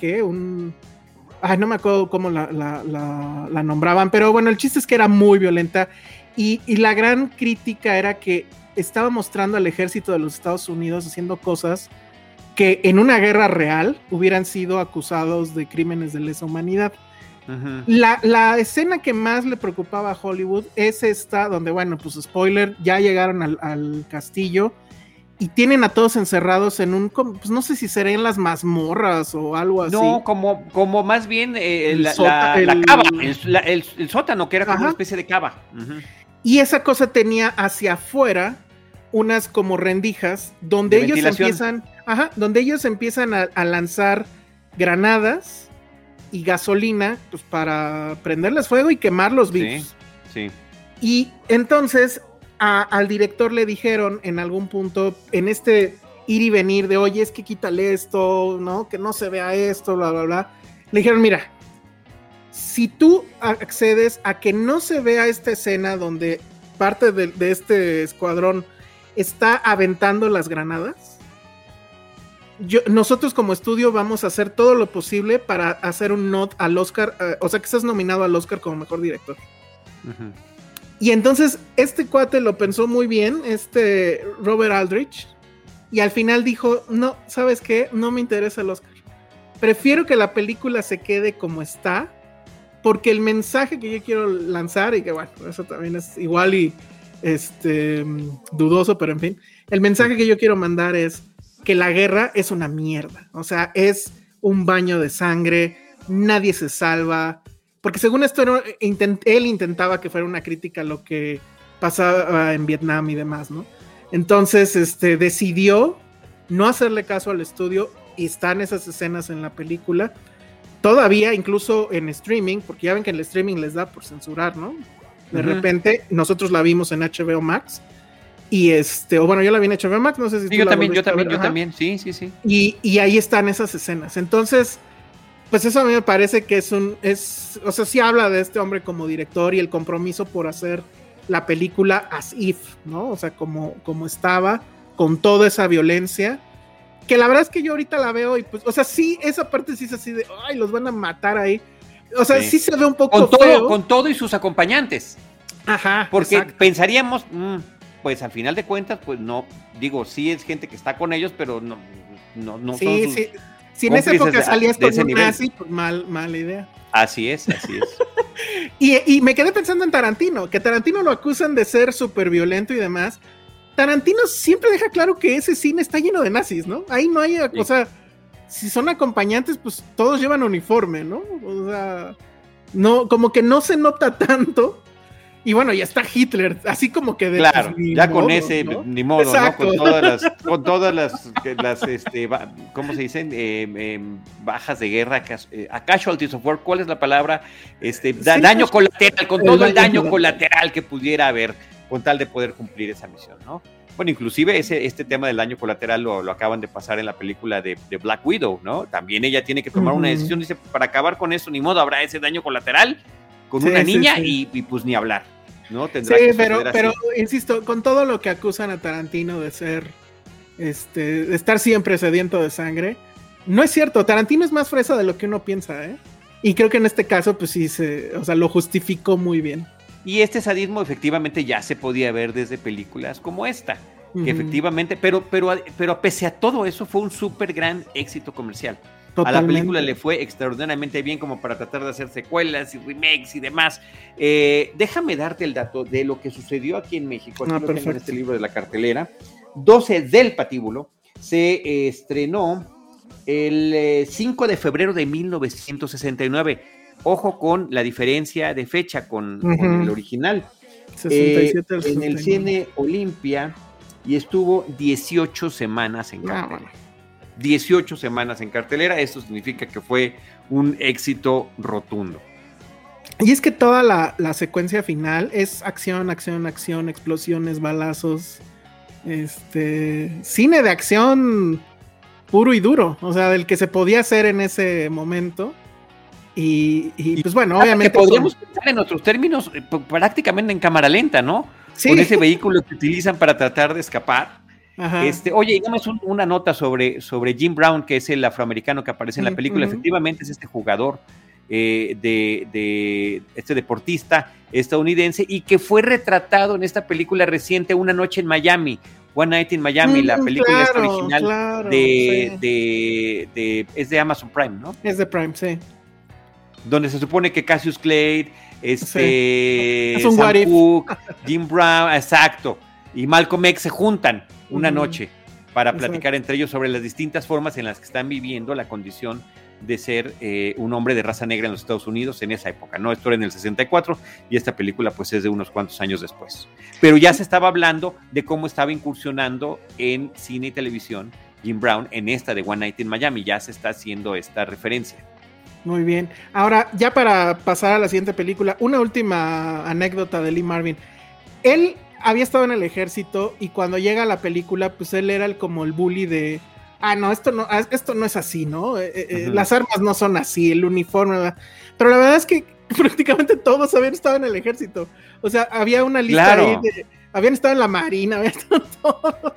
no me acuerdo cómo la nombraban, pero bueno, el chiste es que era muy violenta. Y la gran crítica era que estaba mostrando al ejército de los Estados Unidos haciendo cosas que en una guerra real hubieran sido acusados de crímenes de lesa humanidad. Uh-huh. La escena que más le preocupaba a Hollywood es esta, donde, bueno, pues spoiler, ya llegaron al castillo y tienen a todos encerrados en pues no sé si será en las mazmorras o algo así. No, como más bien la cava, el sótano, que era como una especie de cava. Uh-huh. Y esa cosa tenía hacia afuera unas como rendijas donde ellos empiezan a lanzar granadas y gasolina, pues para prenderles fuego y quemar los vivos. Sí. Y entonces al director le dijeron en algún punto, en este ir y venir de, oye, es que quítale esto, ¿no? Que no se vea esto, bla, bla, bla. Le dijeron, mira, si tú accedes a que no se vea esta escena donde parte de este escuadrón está aventando las granadas, nosotros como estudio vamos a hacer todo lo posible para hacer un nod al Oscar, o sea que estás nominado al Oscar como mejor director. Uh-huh. Y entonces este cuate lo pensó muy bien, Robert Aldrich, y al final dijo, no, ¿sabes qué? No me interesa el Oscar. Prefiero que la película se quede como está, porque el mensaje que yo quiero lanzar, y que bueno, eso también es igual y dudoso, pero en fin, el mensaje que yo quiero mandar es que la guerra es una mierda, o sea, es un baño de sangre, nadie se salva, porque según esto él intentaba que fuera una crítica a lo que pasaba en Vietnam y demás, ¿no? Entonces decidió no hacerle caso al estudio y están esas escenas en la película, todavía incluso en streaming, porque ya ven que en el streaming les da por censurar, ¿no? De repente, nosotros la vimos en HBO Max, y o bueno, yo la vi en HBO Max, no sé si sí, tú yo también, sí. Y ahí están esas escenas, entonces, pues eso a mí me parece que o sea, sí habla de este hombre como director y el compromiso por hacer la película as if, ¿no? O sea, como estaba, con toda esa violencia, que la verdad es que yo ahorita la veo y pues, o sea, sí, esa parte sí es así de, ay, los van a matar ahí. O sea, sí se ve un poco feo. Con todo y sus acompañantes. Ajá. Porque exacto. Pensaríamos, pues al final de cuentas, pues no, digo, sí es gente que está con ellos, pero no sí, son sus sí. Si en esa época salías con un nazi, pues mala idea. Así es. y me quedé pensando en Tarantino, que Tarantino lo acusan de ser súper violento y demás. Tarantino siempre deja claro que ese cine está lleno de nazis, ¿no? Ahí no hay, o sea, si son acompañantes, pues todos llevan uniforme, ¿no? O sea, no, como que no se nota tanto. Y bueno, ya está Hitler, así como que claro, ya modo, con ese, ¿no? Ni modo, exacto. ¿No? Con todas las ¿cómo se dicen? Bajas de guerra, a casualties of war, ¿cuál es la palabra? Daño colateral, con todo el daño colateral que pudiera haber, con tal de poder cumplir esa misión, ¿no? Bueno, inclusive este tema del daño colateral lo acaban de pasar en la película de Black Widow, ¿no? También ella tiene que tomar una decisión, dice, para acabar con eso, ni modo, habrá ese daño colateral con una niña. Y pues ni hablar, ¿no? Tendrá que pero insisto, con todo lo que acusan a Tarantino de ser, de estar siempre sediento de sangre, no es cierto, Tarantino es más fresa de lo que uno piensa, ¿eh? Y creo que en este caso, pues sí, lo justificó muy bien. Y este sadismo efectivamente ya se podía ver desde películas como esta, que efectivamente, pero pese a todo eso fue un súper gran éxito comercial. Totalmente. A la película le fue extraordinariamente bien como para tratar de hacer secuelas y remakes y demás. Déjame darte el dato de lo que sucedió aquí en México. Aquí lo tengo en este libro de la cartelera. 12 del Patíbulo se estrenó el 5 de febrero de 1969. Ojo con la diferencia de fecha con el original. 67 en el Cine Olimpia y estuvo 18 semanas en cartelera. 18 semanas en cartelera, esto significa que fue un éxito rotundo. Y es que toda la secuencia final es acción, explosiones, balazos. cine de acción puro y duro, o sea, del que se podía hacer en ese momento. Y pues bueno, obviamente. Que podríamos pensar en otros términos, prácticamente en cámara lenta, ¿no? Sí. Con ese vehículo que utilizan para tratar de escapar. Ajá. Oye, y nada más una nota sobre Jim Brown, que es el afroamericano que aparece en la película. Efectivamente es este jugador de este deportista estadounidense y que fue retratado en esta película reciente, Una noche en Miami, One Night in Miami, la película original es de Amazon Prime, ¿no? Es de Prime, sí. Donde se supone que Cassius Clay, Sam Cooke, Jim Brown, exacto, y Malcolm X se juntan una noche para platicar entre ellos sobre las distintas formas en las que están viviendo la condición de ser un hombre de raza negra en los Estados Unidos en esa época, ¿no? Esto era en el 64 y esta película pues es de unos cuantos años después. Pero ya se estaba hablando de cómo estaba incursionando en cine y televisión Jim Brown en esta de One Night in Miami, ya se está haciendo esta referencia. Muy bien. Ahora, ya para pasar a la siguiente película, una última anécdota de Lee Marvin. Él había estado en el ejército y cuando llega a la película, pues él era como el bully de... no, esto no es así, ¿no? Las armas no son así, el uniforme, ¿verdad? Pero la verdad es que prácticamente todos habían estado en el ejército. O sea, había una lista ahí habían estado en la marina, habían estado todos.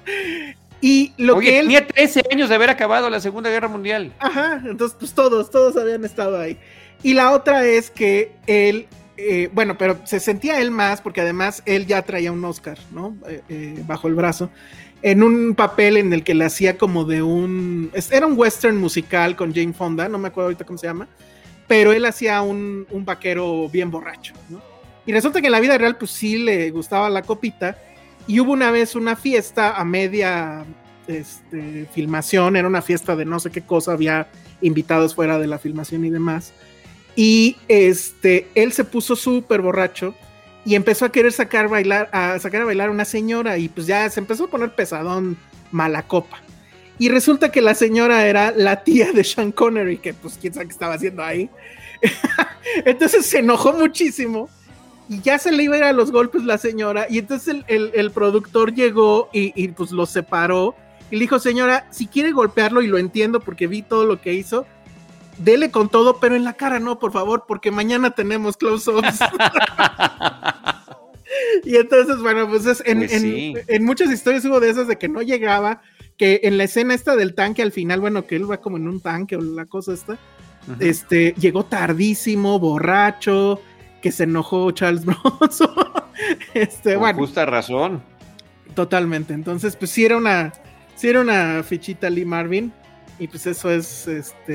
Y que él tenía 13 años de haber acabado la Segunda Guerra Mundial. Ajá, entonces pues todos habían estado ahí. Y la otra es que él, pero se sentía él más, porque además él ya traía un Oscar, ¿no? Bajo el brazo. En un papel en el que le hacía como de era un western musical con Jane Fonda, no me acuerdo ahorita cómo se llama, pero él hacía un vaquero bien borracho, ¿no? Y resulta que en la vida real pues sí le gustaba la copita, y hubo una vez una fiesta a media filmación, era una fiesta de no sé qué cosa, había invitados fuera de la filmación y demás, y él se puso súper borracho, y empezó a querer sacar a bailar a una señora, y pues ya se empezó a poner pesadón, mala copa. Y resulta que la señora era la tía de Sean Connery, que pues quién sabe qué estaba haciendo ahí. Entonces se enojó muchísimo, y ya se le iba a ir a los golpes la señora, y entonces el productor llegó y pues lo separó, y le dijo, señora, si quiere golpearlo, y lo entiendo porque vi todo lo que hizo, dele con todo, pero en la cara no, por favor, porque mañana tenemos close-ups. Y entonces, bueno, pues en muchas historias hubo de esas de que no llegaba, que en la escena esta del tanque al final, bueno, que él va como en un tanque o la cosa esta, llegó tardísimo, borracho, que se enojó Charles Bronson. Con justa razón. Totalmente, entonces pues sí era una fichita Lee Marvin, y pues eso es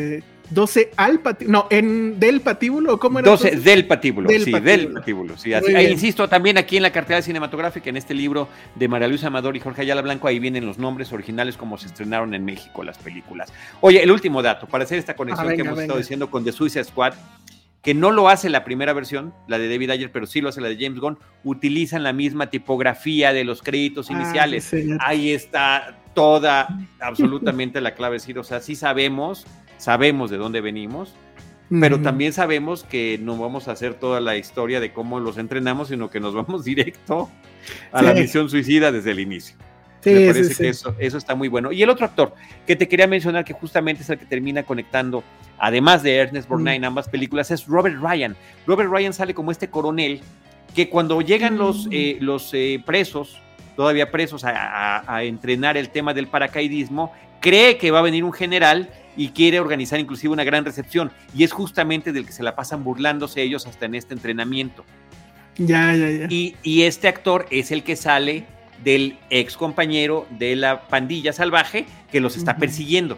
12 al patíbulo, del patíbulo, ¿cómo era? 12 del patíbulo, del patíbulo, sí, así. Insisto, también aquí en la cartelera cinematográfica, en este libro de María Luisa Amador y Jorge Ayala Blanco, ahí vienen los nombres originales como se estrenaron en México las películas. Oye, el último dato, para hacer esta conexión que hemos estado diciendo con The Suicide Squad, que no lo hace la primera versión, la de David Ayer, pero sí lo hace la de James Gunn, utilizan la misma tipografía de los créditos iniciales. Sí, ahí está absolutamente la clave, o sea, sí sabemos de dónde venimos, pero también sabemos que no vamos a hacer toda la historia de cómo los entrenamos, sino que nos vamos directo a la misión suicida desde el inicio. Sí, me parece que eso está muy bueno. Y el otro actor que te quería mencionar, que justamente es el que termina conectando, además de Ernest Borgnine en ambas películas, es Robert Ryan. Robert Ryan sale como este coronel que cuando llegan los presos, todavía presos, a entrenar el tema del paracaidismo, cree que va a venir un general y quiere organizar inclusive una gran recepción, y es justamente del que se la pasan burlándose ellos hasta en este entrenamiento. Ya. Y este actor es el que sale del ex compañero de la pandilla salvaje que los está persiguiendo.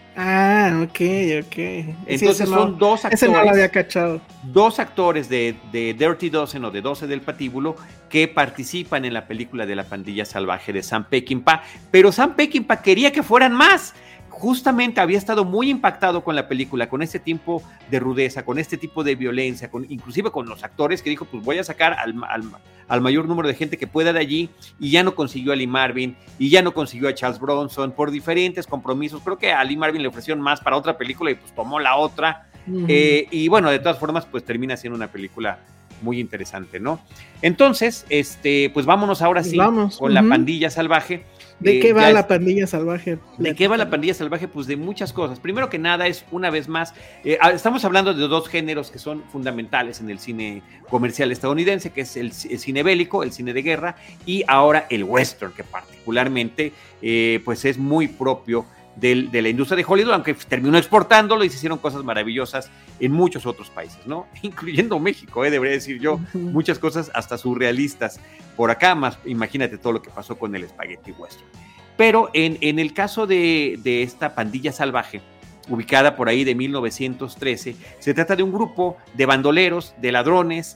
Ok. Entonces son dos actores. Ese no lo había cachado. Dos actores de Dirty Dozen o de 12 del Patíbulo que participan en la película de la pandilla salvaje de Sam Peckinpah, pero Sam Peckinpah quería que fueran más. Justamente había estado muy impactado con la película, con este tipo de rudeza, con este tipo de violencia, inclusive con los actores, que dijo, pues voy a sacar al mayor número de gente que pueda de allí, y ya no consiguió a Lee Marvin, y ya no consiguió a Charles Bronson, por diferentes compromisos. Creo que a Lee Marvin le ofrecieron más para otra película y pues tomó la otra, y bueno, de todas formas, pues termina siendo una película muy interesante, ¿no? Entonces, pues vámonos ahora sí con la pandilla salvaje. ¿De qué va la pandilla salvaje? ¿De qué va la pandilla salvaje? Pues de muchas cosas. Primero que nada es, una vez más, estamos hablando de dos géneros que son fundamentales en el cine comercial estadounidense, que es el cine bélico, el cine de guerra, y ahora el western, que particularmente pues es muy propio de la industria de Hollywood, aunque terminó exportándolo y se hicieron cosas maravillosas en muchos otros países, ¿no? Incluyendo México, debería decir yo, muchas cosas hasta surrealistas por acá, más imagínate todo lo que pasó con el Spaghetti Western. Pero en el caso de esta pandilla salvaje, ubicada por ahí de 1913, se trata de un grupo de bandoleros, de ladrones,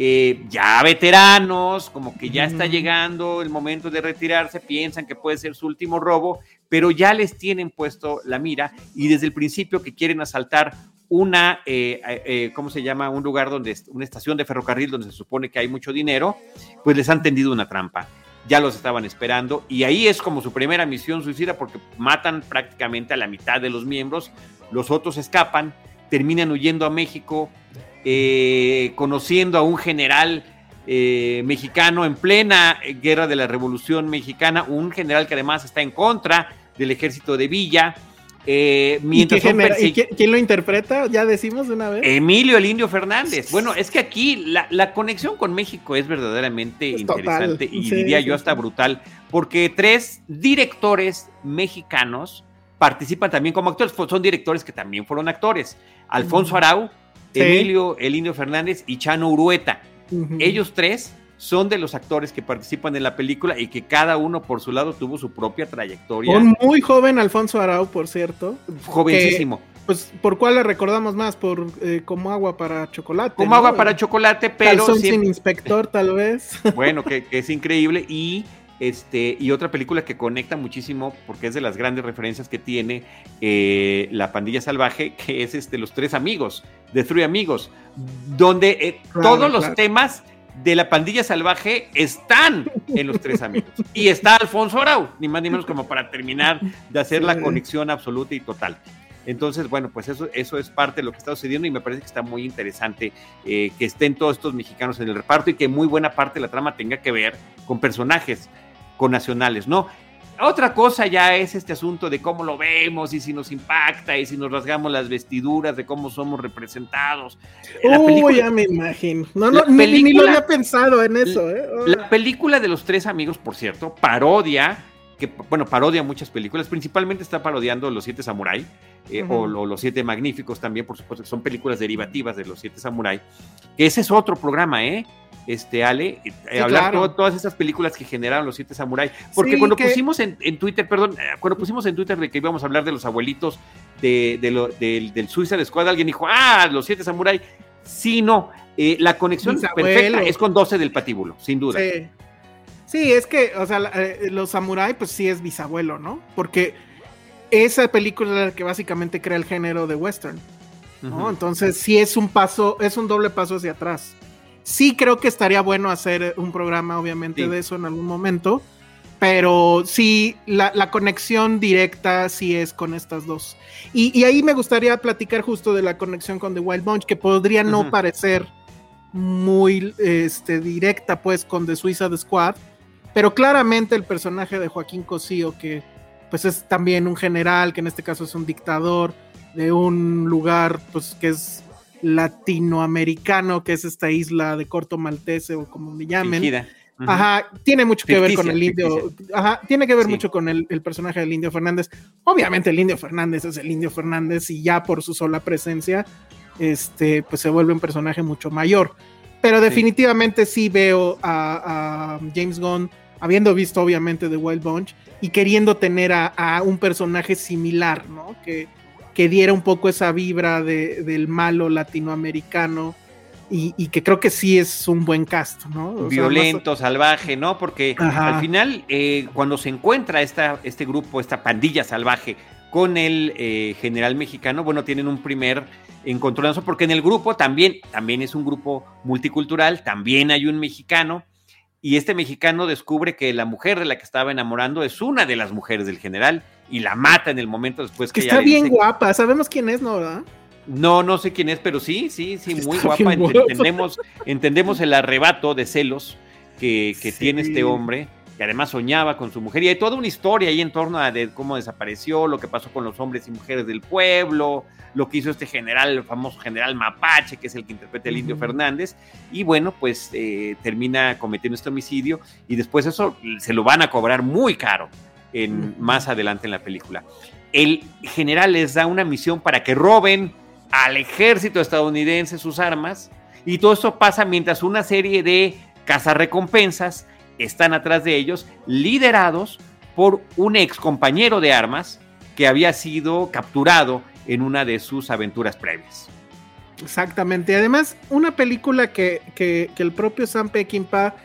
ya veteranos, como que ya está llegando el momento de retirarse, piensan que puede ser su último robo, pero ya les tienen puesto la mira y desde el principio que quieren asaltar una, ¿cómo se llama? Un lugar una estación de ferrocarril donde se supone que hay mucho dinero, pues les han tendido una trampa. Ya los estaban esperando y ahí es como su primera misión suicida porque matan prácticamente a la mitad de los miembros, los otros escapan, terminan huyendo a México, conociendo a un general mexicano en plena guerra de la Revolución Mexicana, un general que además está en contra del ejército de Villa. Mientras ¿quién lo interpreta? Ya decimos de una vez. Emilio el Indio Fernández. Bueno, es que aquí la conexión con México es verdaderamente interesante y diría yo hasta brutal, porque 3 directores mexicanos participan también como actores, son directores que también fueron actores. Alfonso Arau, Emilio el Indio Fernández y Chano Urueta. Ellos 3 son de los actores que participan en la película y que cada uno por su lado tuvo su propia trayectoria. Un muy joven Alfonso Arau, por cierto. Jovencísimo. Pues, ¿por cuál le recordamos más? Por Como agua para chocolate. Como agua para chocolate, pero Calzón sin inspector, tal vez. Bueno, que es increíble. Y otra película que conecta muchísimo, porque es de las grandes referencias que tiene La pandilla salvaje, que es Los 3 amigos, The Three Amigos, donde todos los temas de La pandilla salvaje están en Los 3 amigos. Y está Alfonso Arau, ni más ni menos, como para terminar de hacer la conexión absoluta y total. Entonces, bueno, pues eso es parte de lo que está sucediendo y me parece que está muy interesante que estén todos estos mexicanos en el reparto y que muy buena parte de la trama tenga que ver con personajes connacionales, ¿no? Otra cosa ya es este asunto de cómo lo vemos y si nos impacta y si nos rasgamos las vestiduras, de cómo somos representados. Ya me imagino. Ni lo había pensado en eso. La película de Los 3 amigos, por cierto, parodia muchas películas, principalmente está parodiando Los 7 Samurái, o Los 7 Magníficos también, por supuesto, que son películas derivativas de Los 7 Samurái, que ese es otro programa, Ale, hablar todas esas películas que generaron Los 7 Samurái, porque cuando pusimos en Twitter, cuando pusimos en Twitter de que íbamos a hablar de los abuelitos del Suicide Squad, alguien dijo, Los 7 Samurái, sí, no, la conexión perfecta es con 12 del Patíbulo, sin duda. Sí, es que, o sea, Los Samurái, pues sí es bisabuelo, ¿no? Porque esa película es la que básicamente crea el género de western, ¿no? Entonces sí es un doble paso hacia atrás. Sí creo que estaría bueno hacer un programa, obviamente, de eso en algún momento, pero sí, la conexión directa sí es con estas dos. Y ahí me gustaría platicar justo de la conexión con The Wild Bunch, que podría no parecer muy directa, pues, con The Suicide Squad, pero claramente el personaje de Joaquín Cosío, que pues es también un general, que en este caso es un dictador de un lugar pues que es latinoamericano, que es esta isla de Corto Maltese o como le llamen. Tiene mucho que ver con el indio. Tiene que ver mucho con el personaje del Indio Fernández. Obviamente el Indio Fernández es el Indio Fernández y ya por su sola presencia pues se vuelve un personaje mucho mayor. Pero definitivamente sí veo a James Gunn, habiendo visto obviamente The Wild Bunch, y queriendo tener a un personaje similar, ¿no? Que diera un poco esa vibra del malo latinoamericano, y que creo que sí es un buen cast, ¿no? Violento, salvaje, ¿no? Porque al final, cuando se encuentra este grupo, esta pandilla salvaje, con el general mexicano, bueno, tienen un primer encontronazo, porque en el grupo también es un grupo multicultural, también hay un mexicano, y este mexicano descubre que la mujer de la que estaba enamorando es una de las mujeres del general, y la mata en el momento después que está bien guapa, sabemos quién es, ¿no? ¿Verdad? No sé quién es, pero sí, muy Está guapa. bien guapa. Entendemos el arrebato de celos que Sí. tiene este hombre, que además soñaba con su mujer, y hay toda una historia ahí en torno a de cómo desapareció, lo que pasó con los hombres y mujeres del pueblo, lo que hizo este general, el famoso general Mapache, que es el que interpreta el Indio Fernández, y bueno, pues termina cometiendo este homicidio, y después eso se lo van a cobrar muy caro más adelante en la película. El general les da una misión para que roben al ejército estadounidense sus armas, y todo esto pasa mientras una serie de cazarrecompensas están atrás de ellos, liderados por un ex compañero de armas que había sido capturado en una de sus aventuras previas. Exactamente. Además, una película que el propio Sam Peckinpah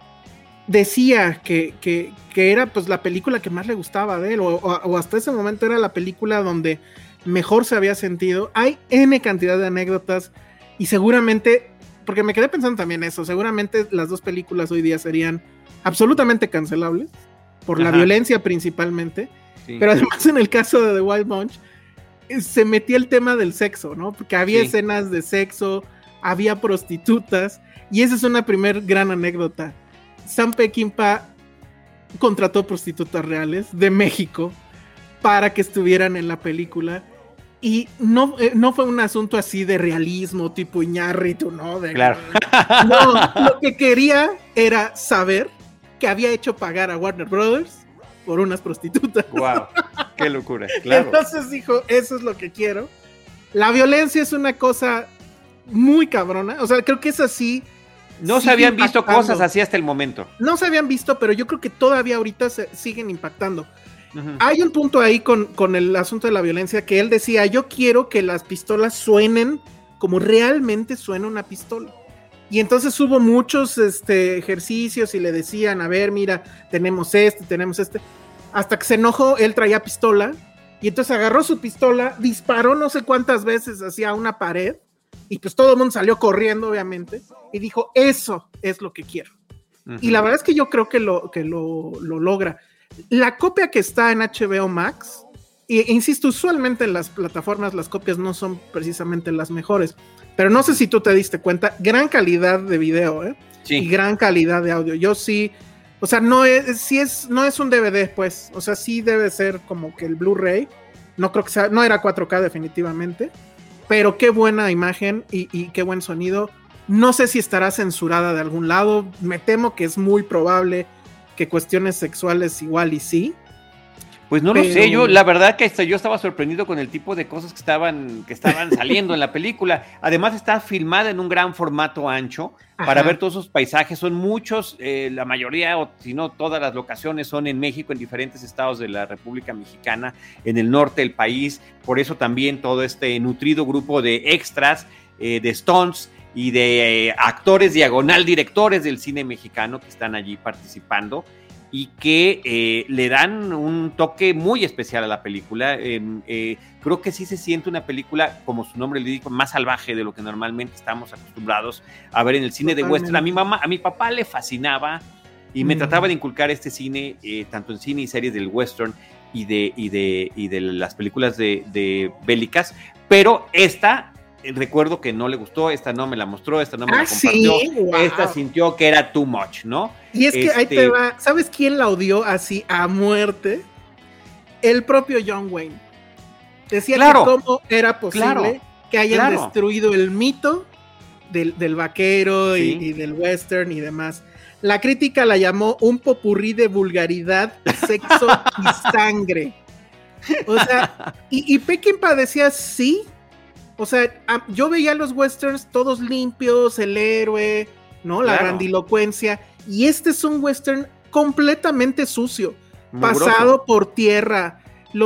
decía que era pues la película que más le gustaba de él, o hasta ese momento era la película donde mejor se había sentido. Hay N cantidad de anécdotas y seguramente, porque me quedé pensando también eso, seguramente las dos películas hoy día serían absolutamente cancelables, por la violencia principalmente, sí. Pero además en el caso de The Wild Bunch, se metía el tema del sexo, ¿no? Porque había escenas de sexo, había prostitutas, y esa es una primer gran anécdota. Sam Peckinpah contrató prostitutas reales de México para que estuvieran en la película, y no fue un asunto así de realismo tipo Iñárritu, ¿no? Claro. No, lo que quería era saber que había hecho pagar a Warner Brothers por unas prostitutas. ¡Wow! ¡Qué locura! Claro. Entonces dijo, eso es lo que quiero. La violencia es una cosa muy cabrona, o sea, creo que es así. No se habían visto cosas así hasta el momento. No se habían visto, pero yo creo que todavía ahorita se siguen impactando. Hay un punto ahí con el asunto de la violencia que él decía, yo quiero que las pistolas suenen como realmente suena una pistola. Y entonces hubo muchos ejercicios y le decían, a ver, mira, tenemos este. Hasta que se enojó, él traía pistola, y entonces agarró su pistola, disparó no sé cuántas veces hacia una pared, y pues todo el mundo salió corriendo, obviamente, y dijo, eso es lo que quiero. Y la verdad es que yo creo que lo logra. La copia que está en HBO Max, e insisto, usualmente en las plataformas las copias no son precisamente las mejores, pero no sé si tú te diste cuenta, gran calidad de video, sí. Y gran calidad de audio. Yo sí, o sea, no es un DVD, pues, o sea, sí debe ser como que el Blu-ray, no creo que sea, no era 4K definitivamente, pero qué buena imagen y qué buen sonido. No sé si estará censurada de algún lado, me temo que es muy probable que cuestiones sexuales igual y sí. Pues no lo sé, yo la verdad que yo estaba sorprendido con el tipo de cosas que estaban saliendo en la película. Además está filmada en un gran formato ancho para ver todos esos paisajes. Son muchos, la mayoría, o si no todas las locaciones son en México, en diferentes estados de la República Mexicana, en el norte del país. Por eso también todo este nutrido grupo de extras, de stunts y de actores diagonal directores del cine mexicano que están allí participando y que le dan un toque muy especial a la película. Creo que sí se siente una película, como su nombre le dice, más salvaje de lo que normalmente estamos acostumbrados a ver en el cine de western. A mi papá le fascinaba y me trataba de inculcar este cine, tanto en cine y series del western y de las películas de bélicas, pero recuerdo que no le gustó, esta no me la mostró, esta no me la compartió, ¿sí? Wow. Esta sintió que era too much, ¿no? Y es que ahí te va, ¿sabes quién la odió así a muerte? El propio John Wayne. Decía que cómo era posible que hayan destruido el mito del vaquero y del western y demás. La crítica la llamó un popurrí de vulgaridad, sexo y sangre. O sea, y Peckinpah decía sí. O sea, yo veía los westerns todos limpios, el héroe, ¿no? La grandilocuencia. Y este es un western completamente sucio, pasado por tierra.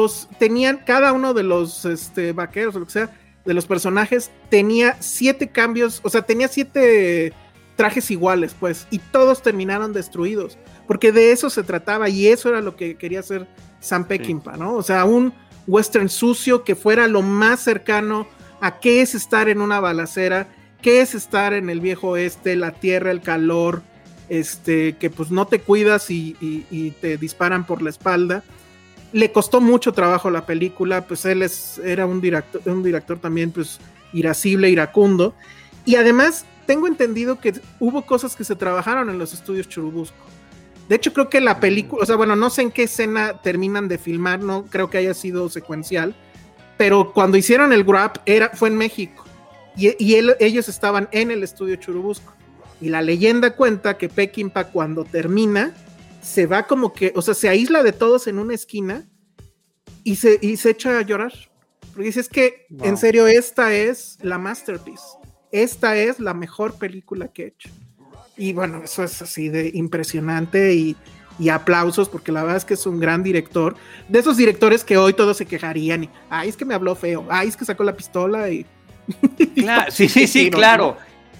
Cada uno de los vaqueros, o lo que sea, de los personajes, tenía 7 cambios, o sea, tenía 7 trajes iguales, pues, y todos terminaron destruidos. Porque de eso se trataba, y eso era lo que quería hacer Sam Peckinpah, ¿no? O sea, un western sucio que fuera lo más cercano a qué es estar en una balacera, qué es estar en el viejo oeste, la tierra, el calor, que pues no te cuidas y te disparan por la espalda. le costó mucho trabajo la película, pues él era un director también pues irascible, iracundo, y además tengo entendido que hubo cosas que se trabajaron en los estudios Churubusco. De hecho, creo que la película, o sea, bueno, no sé en qué escena terminan de filmar, no creo que haya sido secuencial, pero cuando hicieron el Grab fue en México, y ellos estaban en el estudio Churubusco, y la leyenda cuenta que Peckinpah cuando termina, se va como que, o sea, se aísla de todos en una esquina, y se echa a llorar, porque dice, es que, en serio, esta es la masterpiece, esta es la mejor película que he hecho. Y bueno, eso es así de impresionante y aplausos, porque la verdad es que es un gran director, de esos directores que hoy todos se quejarían y, ay, es que me habló feo, ay, es que sacó la pistola y... Claro, sí, claro.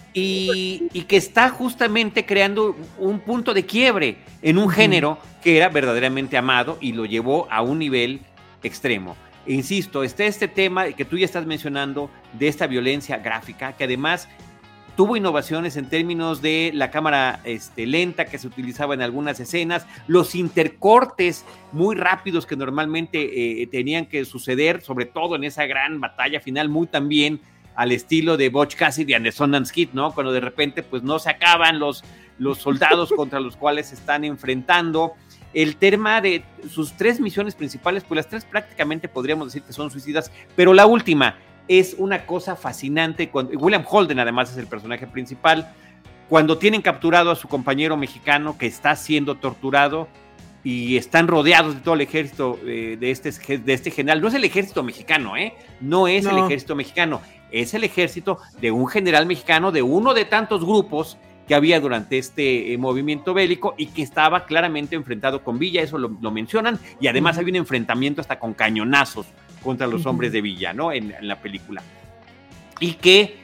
Y que está justamente creando un punto de quiebre en un género que era verdaderamente amado y lo llevó a un nivel extremo. E insisto, está este tema que tú ya estás mencionando de esta violencia gráfica, que además tuvo innovaciones en términos de la cámara lenta que se utilizaba en algunas escenas, los intercortes muy rápidos que normalmente tenían que suceder, sobre todo en esa gran batalla final, muy también al estilo de Butch Cassidy and the Sundance Kid, ¿no? Cuando de repente pues no se acaban los soldados contra los cuales se están enfrentando. El tema de sus 3 misiones principales, pues las 3 prácticamente podríamos decir que son suicidas, pero la última es una cosa fascinante. William Holden además es el personaje principal. Cuando tienen capturado a su compañero mexicano que está siendo torturado y están rodeados de todo el ejército de este general. No es el ejército mexicano, no es el ejército mexicano, es el ejército de un general mexicano, de uno de tantos grupos que había durante este movimiento bélico y que estaba claramente enfrentado con Villa, eso lo mencionan, y además había un enfrentamiento hasta con cañonazos contra los hombres de Villa, ¿no? En la película. Y que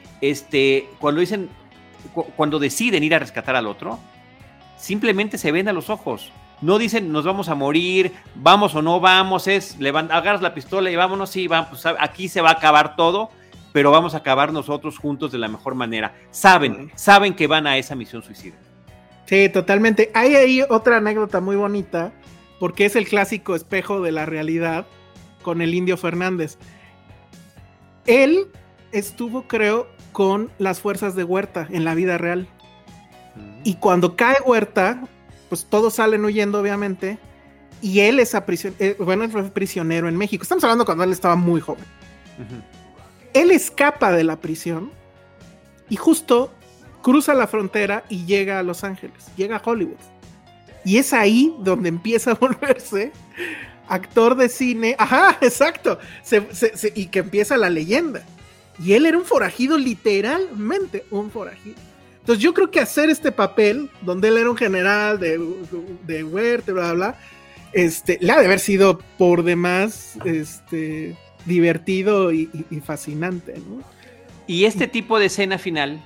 cuando deciden ir a rescatar al otro, simplemente se ven a los ojos. No dicen, nos vamos a morir, vamos o no vamos, agarras la pistola y vámonos, sí, vamos, pues, aquí se va a acabar todo, pero vamos a acabar nosotros juntos de la mejor manera. Saben que van a esa misión suicida. Sí, totalmente. Hay ahí otra anécdota muy bonita, porque es el clásico espejo de la realidad con el Indio Fernández. Él estuvo, creo, con las fuerzas de Huerta en la vida real. Y cuando cae Huerta, pues todos salen huyendo, obviamente, y él es prisionero en México. Estamos hablando cuando él estaba muy joven. Él escapa de la prisión y justo cruza la frontera y llega a Los Ángeles, llega a Hollywood. Y es ahí donde empieza a volverse actor de cine. Ajá, exacto. Y que empieza la leyenda. Y él era un forajido, literalmente un forajido. Entonces yo creo que hacer este papel, donde él era un general de Huerta, bla, bla, bla, le ha de haber sido por demás divertido y fascinante, ¿no? Y este tipo de escena final,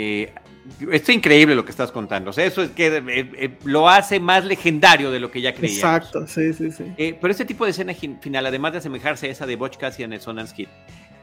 es increíble lo que estás contando, o sea, eso es que lo hace más legendario de lo que ya creíamos. Exacto, sí. Pero este tipo de escena final, además de asemejarse a esa de Butch Cassidy and the Sundance Kid,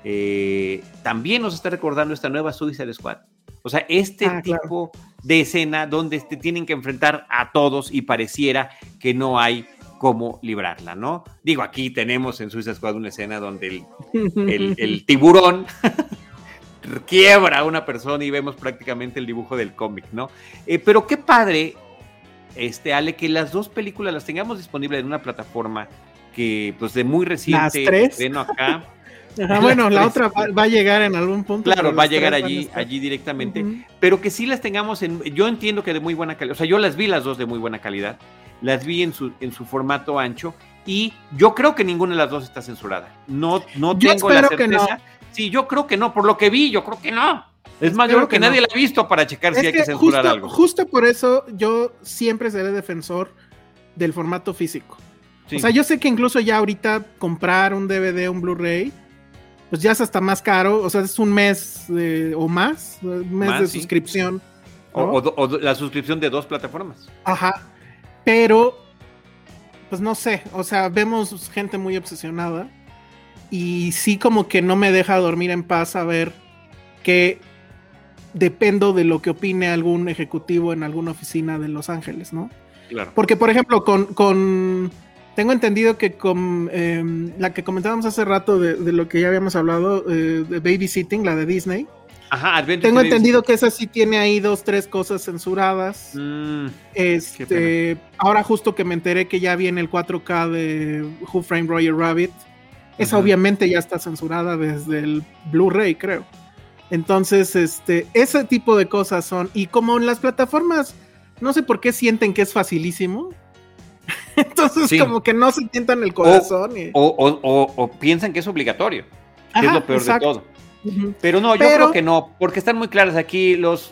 también nos está recordando esta nueva Suicide Squad. O sea, tipo de escena donde tienen que enfrentar a todos y pareciera que no hay cómo librarla, ¿no? Digo, aquí tenemos en Suicide Squad una escena donde el tiburón quiebra a una persona y vemos prácticamente el dibujo del cómic, ¿no? Pero qué padre, Ale, que las 2 películas las tengamos disponibles en una plataforma que, pues, de muy reciente estreno acá. Ajá, bueno, la otra va a llegar en algún punto. Claro, va a llegar allí directamente, pero que sí las tengamos yo entiendo que de muy buena calidad, o sea, yo las vi las 2 de muy buena calidad, las vi en su formato ancho, y yo creo que ninguna de las 2 está censurada. No tengo la certeza. No. Sí, yo creo que no, por lo que vi, yo creo que no. Es más, yo creo que nadie la ha visto para checar si hay que censurar algo. Justo por eso yo siempre seré defensor del formato físico. Sí. O sea, yo sé que incluso ya ahorita comprar un DVD, un Blu-ray, pues ya es hasta más caro, o sea, es un mes o más, un mes de suscripción. ¿No? O la suscripción de 2 plataformas. Ajá, pero, pues no sé, o sea, vemos gente muy obsesionada y sí como que no me deja dormir en paz saber que dependo de lo que opine algún ejecutivo en alguna oficina de Los Ángeles, ¿no? Claro. Porque, por ejemplo, con tengo entendido que con la que comentábamos hace rato de lo que ya habíamos hablado, de Babysitting, la de Disney. Ajá, tengo entendido que esa sí tiene ahí 2-3 cosas censuradas. Ahora justo que me enteré que ya viene el 4K de Who Framed Roger Rabbit, esa obviamente ya está censurada desde el Blu-ray, creo. Entonces, ese tipo de cosas son, y como en las plataformas, no sé por qué sienten que es facilísimo. Entonces, como que no se tientan el corazón. O piensan que es obligatorio, que es lo peor de todo. Pero no, yo creo que no, porque están muy claras aquí los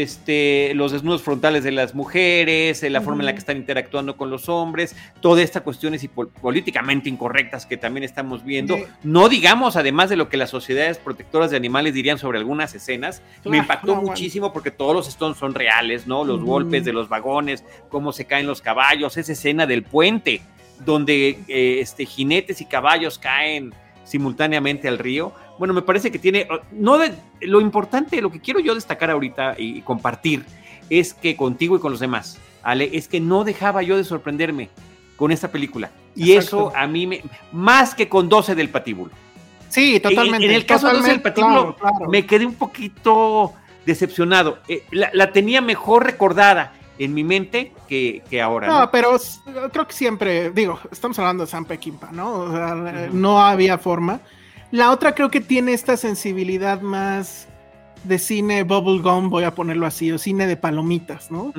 desnudos frontales de las mujeres, la forma en la que están interactuando con los hombres, todas estas cuestiones políticamente incorrectas que también estamos viendo. No digamos, además de lo que las sociedades protectoras de animales dirían sobre algunas escenas. Me impactó muchísimo porque todos los stones son reales, ¿no? Los golpes de los vagones, cómo se caen los caballos, esa escena del puente donde jinetes y caballos caen simultáneamente al río. Bueno, me parece que tiene, lo importante, lo que quiero yo destacar ahorita y compartir es que contigo y con los demás, Ale, es que no dejaba yo de sorprenderme con esta película. Y eso a mí más que con 12 del patíbulo. Sí, totalmente. En el caso de 12 del patíbulo, me quedé un poquito decepcionado. La tenía mejor recordada en mi mente que ahora. No, pero creo que siempre, estamos hablando de Sam Peckinpah, ¿no? O sea, no había forma. La otra creo que tiene esta sensibilidad más de cine bubblegum, voy a ponerlo así, o cine de palomitas, ¿no?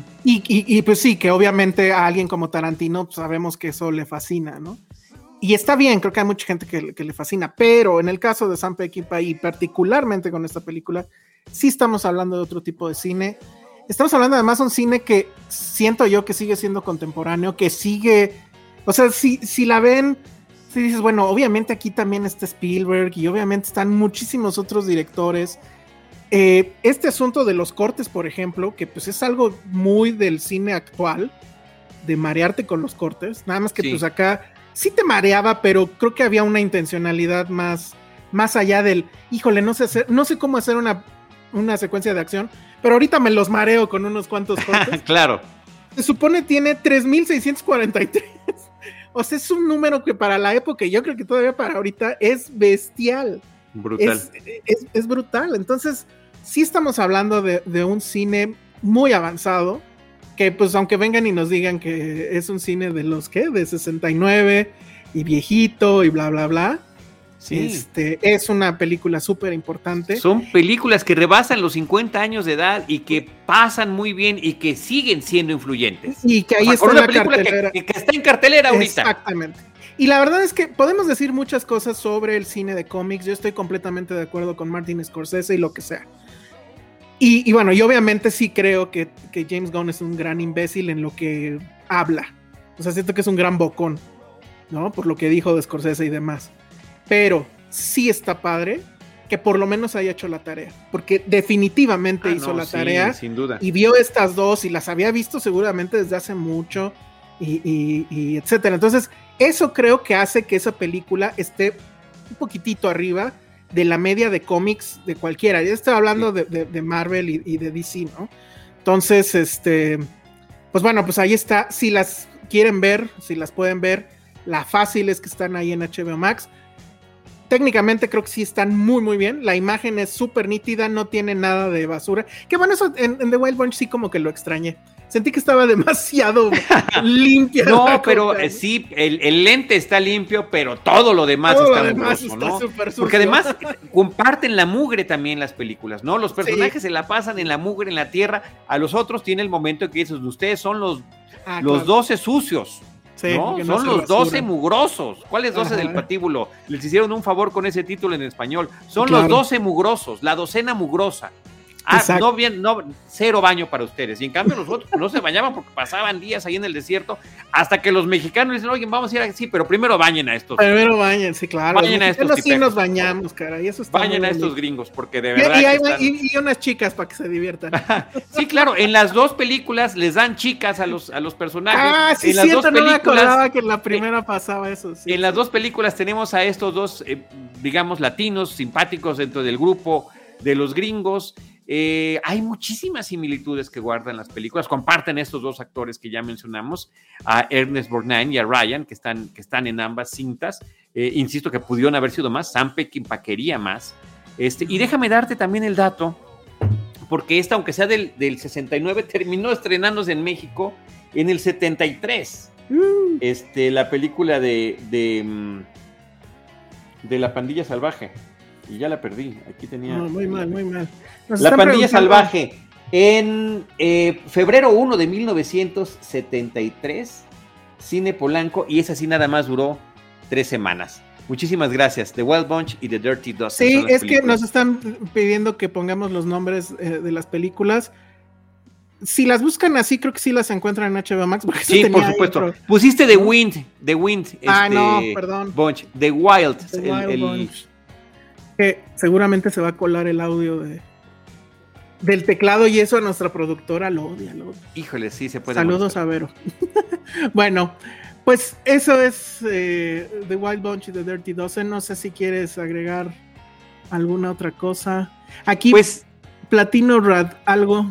Y pues sí, que obviamente a alguien como Tarantino pues sabemos que eso le fascina, ¿no? Y está bien, creo que hay mucha gente que le fascina, pero en el caso de Sam Peckinpah y particularmente con esta película, sí estamos hablando de otro tipo de cine. Estamos hablando además de un cine que siento yo que sigue siendo contemporáneo, que sigue, o sea, si la ven, si dices, bueno, obviamente aquí también está Spielberg y obviamente están muchísimos otros directores. Este asunto de los cortes, por ejemplo, que pues es algo muy del cine actual, de marearte con los cortes, nada más que pues acá sí te mareaba, pero creo que había una intencionalidad más allá del, híjole, no sé cómo hacer una secuencia de acción, pero ahorita me los mareo con unos cuantos cortes. Claro. Se supone tiene 3,643. O sea, es un número que para la época, y yo creo que todavía para ahorita, es bestial. Brutal. Es brutal. Entonces, sí estamos hablando de un cine muy avanzado, que pues aunque vengan y nos digan que es un cine de los ¿qué? De 69 y viejito y bla, bla, bla. Sí. Es una película súper importante. Son películas que rebasan los 50 años de edad y que pasan muy bien y que siguen siendo influyentes. Y que ahí está una película que está en cartelera ahorita. Exactamente. Y la verdad es que podemos decir muchas cosas sobre el cine de cómics. Yo estoy completamente de acuerdo con Martin Scorsese y lo que sea. Y bueno, yo obviamente sí creo que James Gunn es un gran imbécil en lo que habla. O sea, siento que es un gran bocón, ¿no? Por lo que dijo de Scorsese y demás. Pero sí está padre que por lo menos haya hecho la tarea, porque definitivamente hizo la tarea, sin duda. Y vio estas dos y las había visto seguramente desde hace mucho y etcétera. Entonces eso creo que hace que esa película esté un poquitito arriba de la media de cómics de cualquiera. Ya estoy hablando de Marvel y de DC, ¿no? Entonces pues bueno, pues ahí está. Si las quieren ver, si las pueden ver, la fácil es que están ahí en HBO Max. Técnicamente creo que sí están muy muy bien, la imagen es súper nítida, no tiene nada de basura, que bueno, eso en The Wild Bunch sí como que lo extrañé, sentí que estaba demasiado limpia. No, pero sí, el lente está limpio, pero todo lo demás está mugroso, ¿no? Sucio. Porque además comparten la mugre también las películas, ¿no? Los personajes se la pasan en la mugre, en la tierra, a los otros tiene el momento que dices, ustedes son los 12 sucios. Sí, ¿no? Son los 12 mugrosos. ¿Cuáles 12 del patíbulo? Les hicieron un favor con ese título en español. Son los 12 mugrosos, la docena mugrosa. Cero baño para ustedes. Y en cambio nosotros no se bañaban porque pasaban días ahí en el desierto hasta que los mexicanos dicen, oye, vamos a ir así, pero primero bañen a estos. Primero bañen, sí, claro. Bañen a estos sí nos bañamos, caray. Eso está bañen a estos gringos, porque de verdad y unas chicas para que se diviertan. Sí, claro, en las dos películas les dan chicas a los personajes. Sí, en las dos no me acordaba que en la primera pasaba eso. Sí. En las dos películas tenemos a estos dos, digamos, latinos, simpáticos dentro del grupo de los gringos. Hay muchísimas similitudes que guardan las películas, comparten estos dos actores que ya mencionamos, a Ernest Borgnine y a Ryan, que están en ambas cintas. Insisto que pudieron haber sido más, Sam Peckinpah quería más. Y déjame darte también el dato, porque esta, aunque sea del 69, terminó estrenándose en México en el 73. La película de La Pandilla Salvaje. Y ya la perdí. Aquí tenía. No, muy mal. La Pandilla Salvaje. En febrero 1 de 1973, Cine Polanco, y esa sí nada más duró 3 semanas. Muchísimas gracias. The Wild Bunch y The Dirty Dozen. Sí, es que nos están pidiendo que pongamos los nombres de las películas. Si las buscan así, creo que sí las encuentran en HBO Max. Sí, por supuesto. Pusiste The Wind. No, perdón. Bunch. The Wild. Bunch. Que seguramente se va a colar el audio del teclado y eso a nuestra productora lo odia. Híjole, sí se puede. Saludos a Vero. Bueno, pues eso es The Wild Bunch y The Dirty Dozen. No sé si quieres agregar alguna otra cosa. Aquí, pues, Platino algo.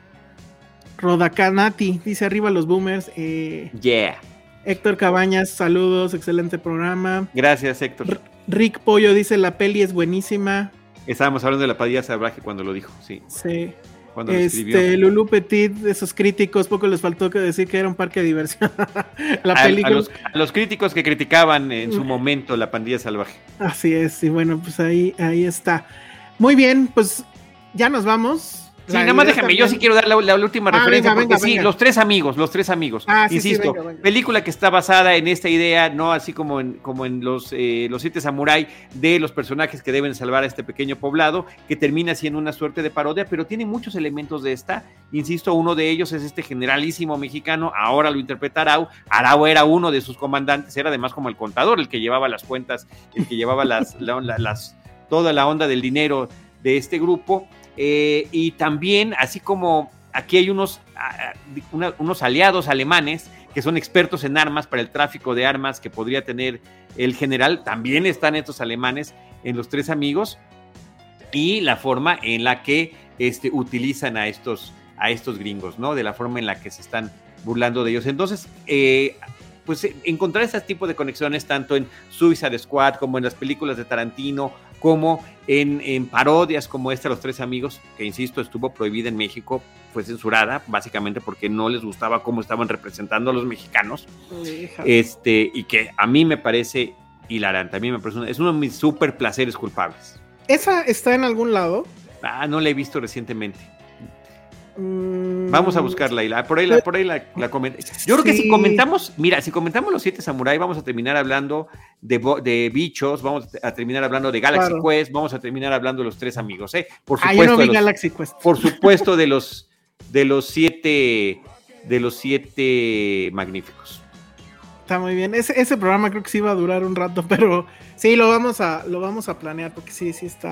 Rodacanati dice arriba los boomers. Yeah. Héctor Cabañas, saludos, excelente programa. Gracias, Héctor. Rick Pollo dice la peli es buenísima. Estábamos hablando de La Pandilla Salvaje cuando lo dijo, sí. Sí. Cuando lo escribió. Lulú Petit, esos críticos, poco les faltó que decir que era un parque de diversión. Película. A los críticos que criticaban en su momento La Pandilla Salvaje. Así es, y bueno, pues ahí está. Muy bien, pues ya nos vamos. Sí, nada más déjame, también. Yo sí quiero dar la última referencia, porque sí, venga. Los tres amigos. Insisto, sí, venga. Película que está basada en esta idea, no así como en los 7 samurái, de los personajes que deben salvar a este pequeño poblado, que termina siendo una suerte de parodia, pero tiene muchos elementos de esta. Insisto, uno de ellos es este generalísimo mexicano, ahora lo interpreta Arau. Arau era uno de sus comandantes, era además como el contador, el que llevaba las cuentas, el que llevaba toda la onda del dinero de este grupo. Y también, así como aquí hay unos aliados alemanes que son expertos en armas para el tráfico de armas que podría tener el general, también están estos alemanes en Los Tres Amigos, y la forma en la que utilizan a estos gringos, ¿no? De la forma en la que se están burlando de ellos. Entonces, pues encontrar ese tipo de conexiones tanto en Suicide Squad como en las películas de Tarantino, como en parodias como esta Los Tres Amigos, que insisto estuvo prohibida en México, fue censurada básicamente porque no les gustaba cómo estaban representando a los mexicanos. Y que a mí me parece hilarante, a mí me parece es uno de mis súper placeres culpables. ¿Esa está en algún lado? No la he visto recientemente. Vamos a buscarla y por ahí la comenté. Yo creo que si comentamos Los 7 Samurai, vamos a terminar hablando de bichos, vamos a terminar hablando de Galaxy Quest, vamos a terminar hablando de Los Tres Amigos, por supuesto. Yo no vi Galaxy Quest. Por supuesto de los 7 magníficos. Está muy bien. Ese programa creo que sí iba a durar un rato, pero sí lo vamos a planear porque sí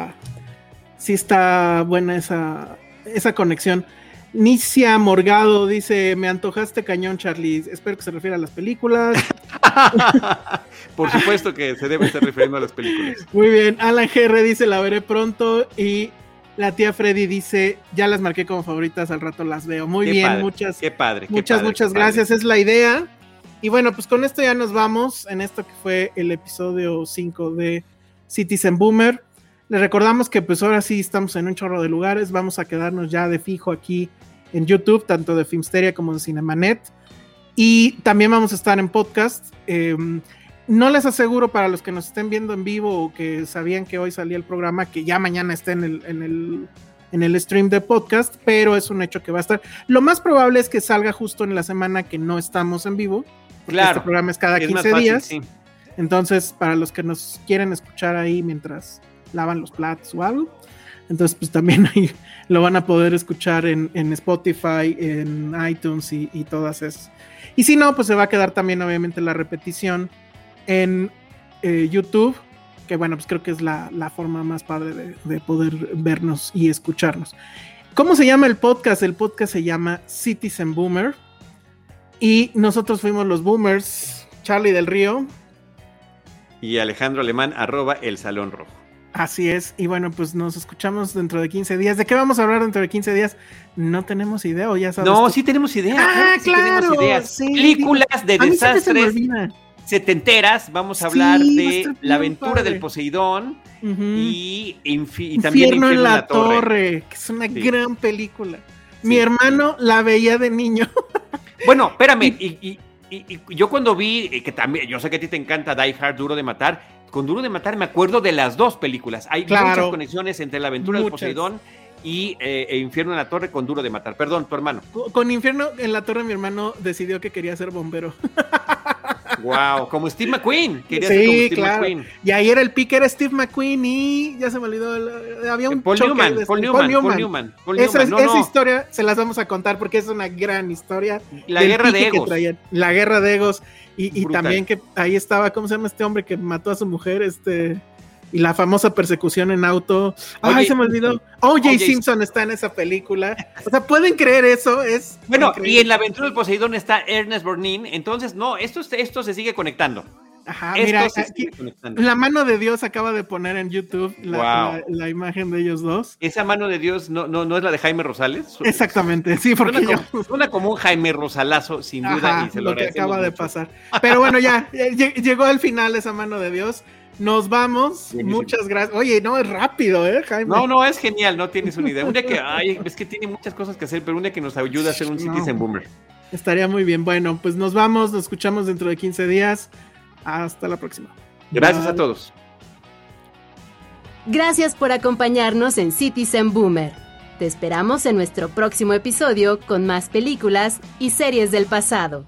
está buena esa conexión. Nicia Morgado dice, me antojaste cañón, Charlie. Espero que se refiera a las películas. Por supuesto que se debe estar refiriendo a las películas. Muy bien. Alan GR dice, la veré pronto. Y la tía Freddy dice, ya las marqué como favoritas, al rato las veo. Muy bien, padre, muchas muchas gracias. Es la idea. Y bueno, pues con esto ya nos vamos en esto que fue el episodio 5 de Citizen Boomer. Les recordamos que pues ahora sí estamos en un chorro de lugares, vamos a quedarnos ya de fijo aquí en YouTube, tanto de Filmsteria como en Cinemanet, y también vamos a estar en podcast. No les aseguro para los que nos estén viendo en vivo o que sabían que hoy salía el programa, que ya mañana esté en el stream de podcast, pero es un hecho que va a estar. Lo más probable es que salga justo en la semana que no estamos en vivo, porque este programa es cada 15 días, sí. Entonces para los que nos quieren escuchar ahí mientras lavan los platos o algo, entonces pues también ahí lo van a poder escuchar en Spotify, en iTunes y todas esas. Y si no, pues se va a quedar también obviamente la repetición en YouTube, que bueno, pues creo que es la forma más padre de poder vernos y escucharnos. ¿Cómo se llama el podcast? El podcast se llama Citizen Boomer y nosotros fuimos los Boomers, Charlie del Río y Alejandro Alemán, @El Salón Rojo. Así es, y bueno, pues nos escuchamos dentro de 15 días. ¿De qué vamos a hablar dentro de 15 días? No tenemos idea, o ya sabes. No, sí tenemos idea. Claro, tenemos ideas. Sí, películas de desastres setenteras. Vamos a hablar de La aventura del Poseidón y también Infierno en la Torre, que es una gran película. Mi hermano la veía de niño. Bueno, espérame, y yo cuando vi, que también, yo sé que a ti te encanta Die Hard, Duro de Matar. Con Duro de Matar me acuerdo de las dos películas. Hay muchas conexiones entre La aventura del Poseidón y Infierno en la Torre con Duro de Matar. Perdón, tu hermano. Con Infierno en la Torre mi hermano decidió que quería ser bombero. Wow, como Steve McQueen. Quería ser como Steve McQueen. Y ahí era el pique, era Steve McQueen y ya se me olvidó. Había un Paul Newman. Esa historia se las vamos a contar porque es una gran historia. La guerra de egos. La guerra de egos. Y también que ahí estaba, ¿cómo se llama este hombre que mató a su mujer? Y la famosa persecución en auto. Ay, se me olvidó. O.J. Simpson está en esa película. O sea, ¿pueden creer eso? Es bueno, increíble. Y en La aventura del Poseidón está Ernest Borgnine. Entonces, no, esto se sigue conectando. Ajá, mira, aquí, la mano de Dios acaba de poner en YouTube la imagen de ellos dos. ¿Esa mano de Dios no es la de Jaime Rosales? Exactamente, sí, porque suena como un Jaime Rosalazo, sin duda. Ajá, y se lo que acaba de pasar. Pero bueno, ya llegó al final esa mano de Dios. Nos vamos. Buenísimo. Muchas gracias. Oye, no, es rápido, Jaime. No, es genial, no tienes una idea. Un día que, es que tiene muchas cosas que hacer, pero un día que nos ayuda a hacer un Citizen Boomer. Estaría muy bien. Bueno, pues nos vamos, nos escuchamos dentro de 15 días. Hasta la próxima. Gracias a todos. Gracias por acompañarnos en Citizen Boomer. Te esperamos en nuestro próximo episodio con más películas y series del pasado.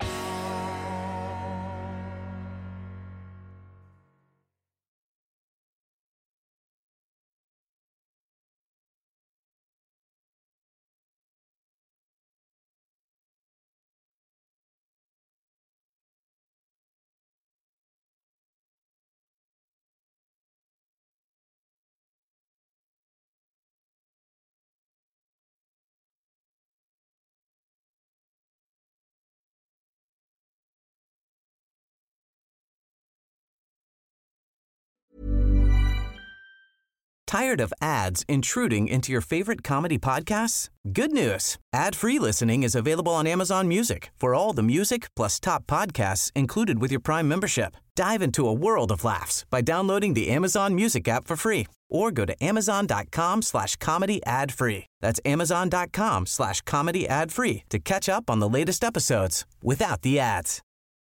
Tired of ads intruding into your favorite comedy podcasts? Good news. Ad-free listening is available on Amazon Music for all the music plus top podcasts included with your Prime membership. Dive into a world of laughs by downloading the Amazon Music app for free or go to amazon.com/comedy ad-free. That's amazon.com/comedy ad-free to catch up on the latest episodes without the ads.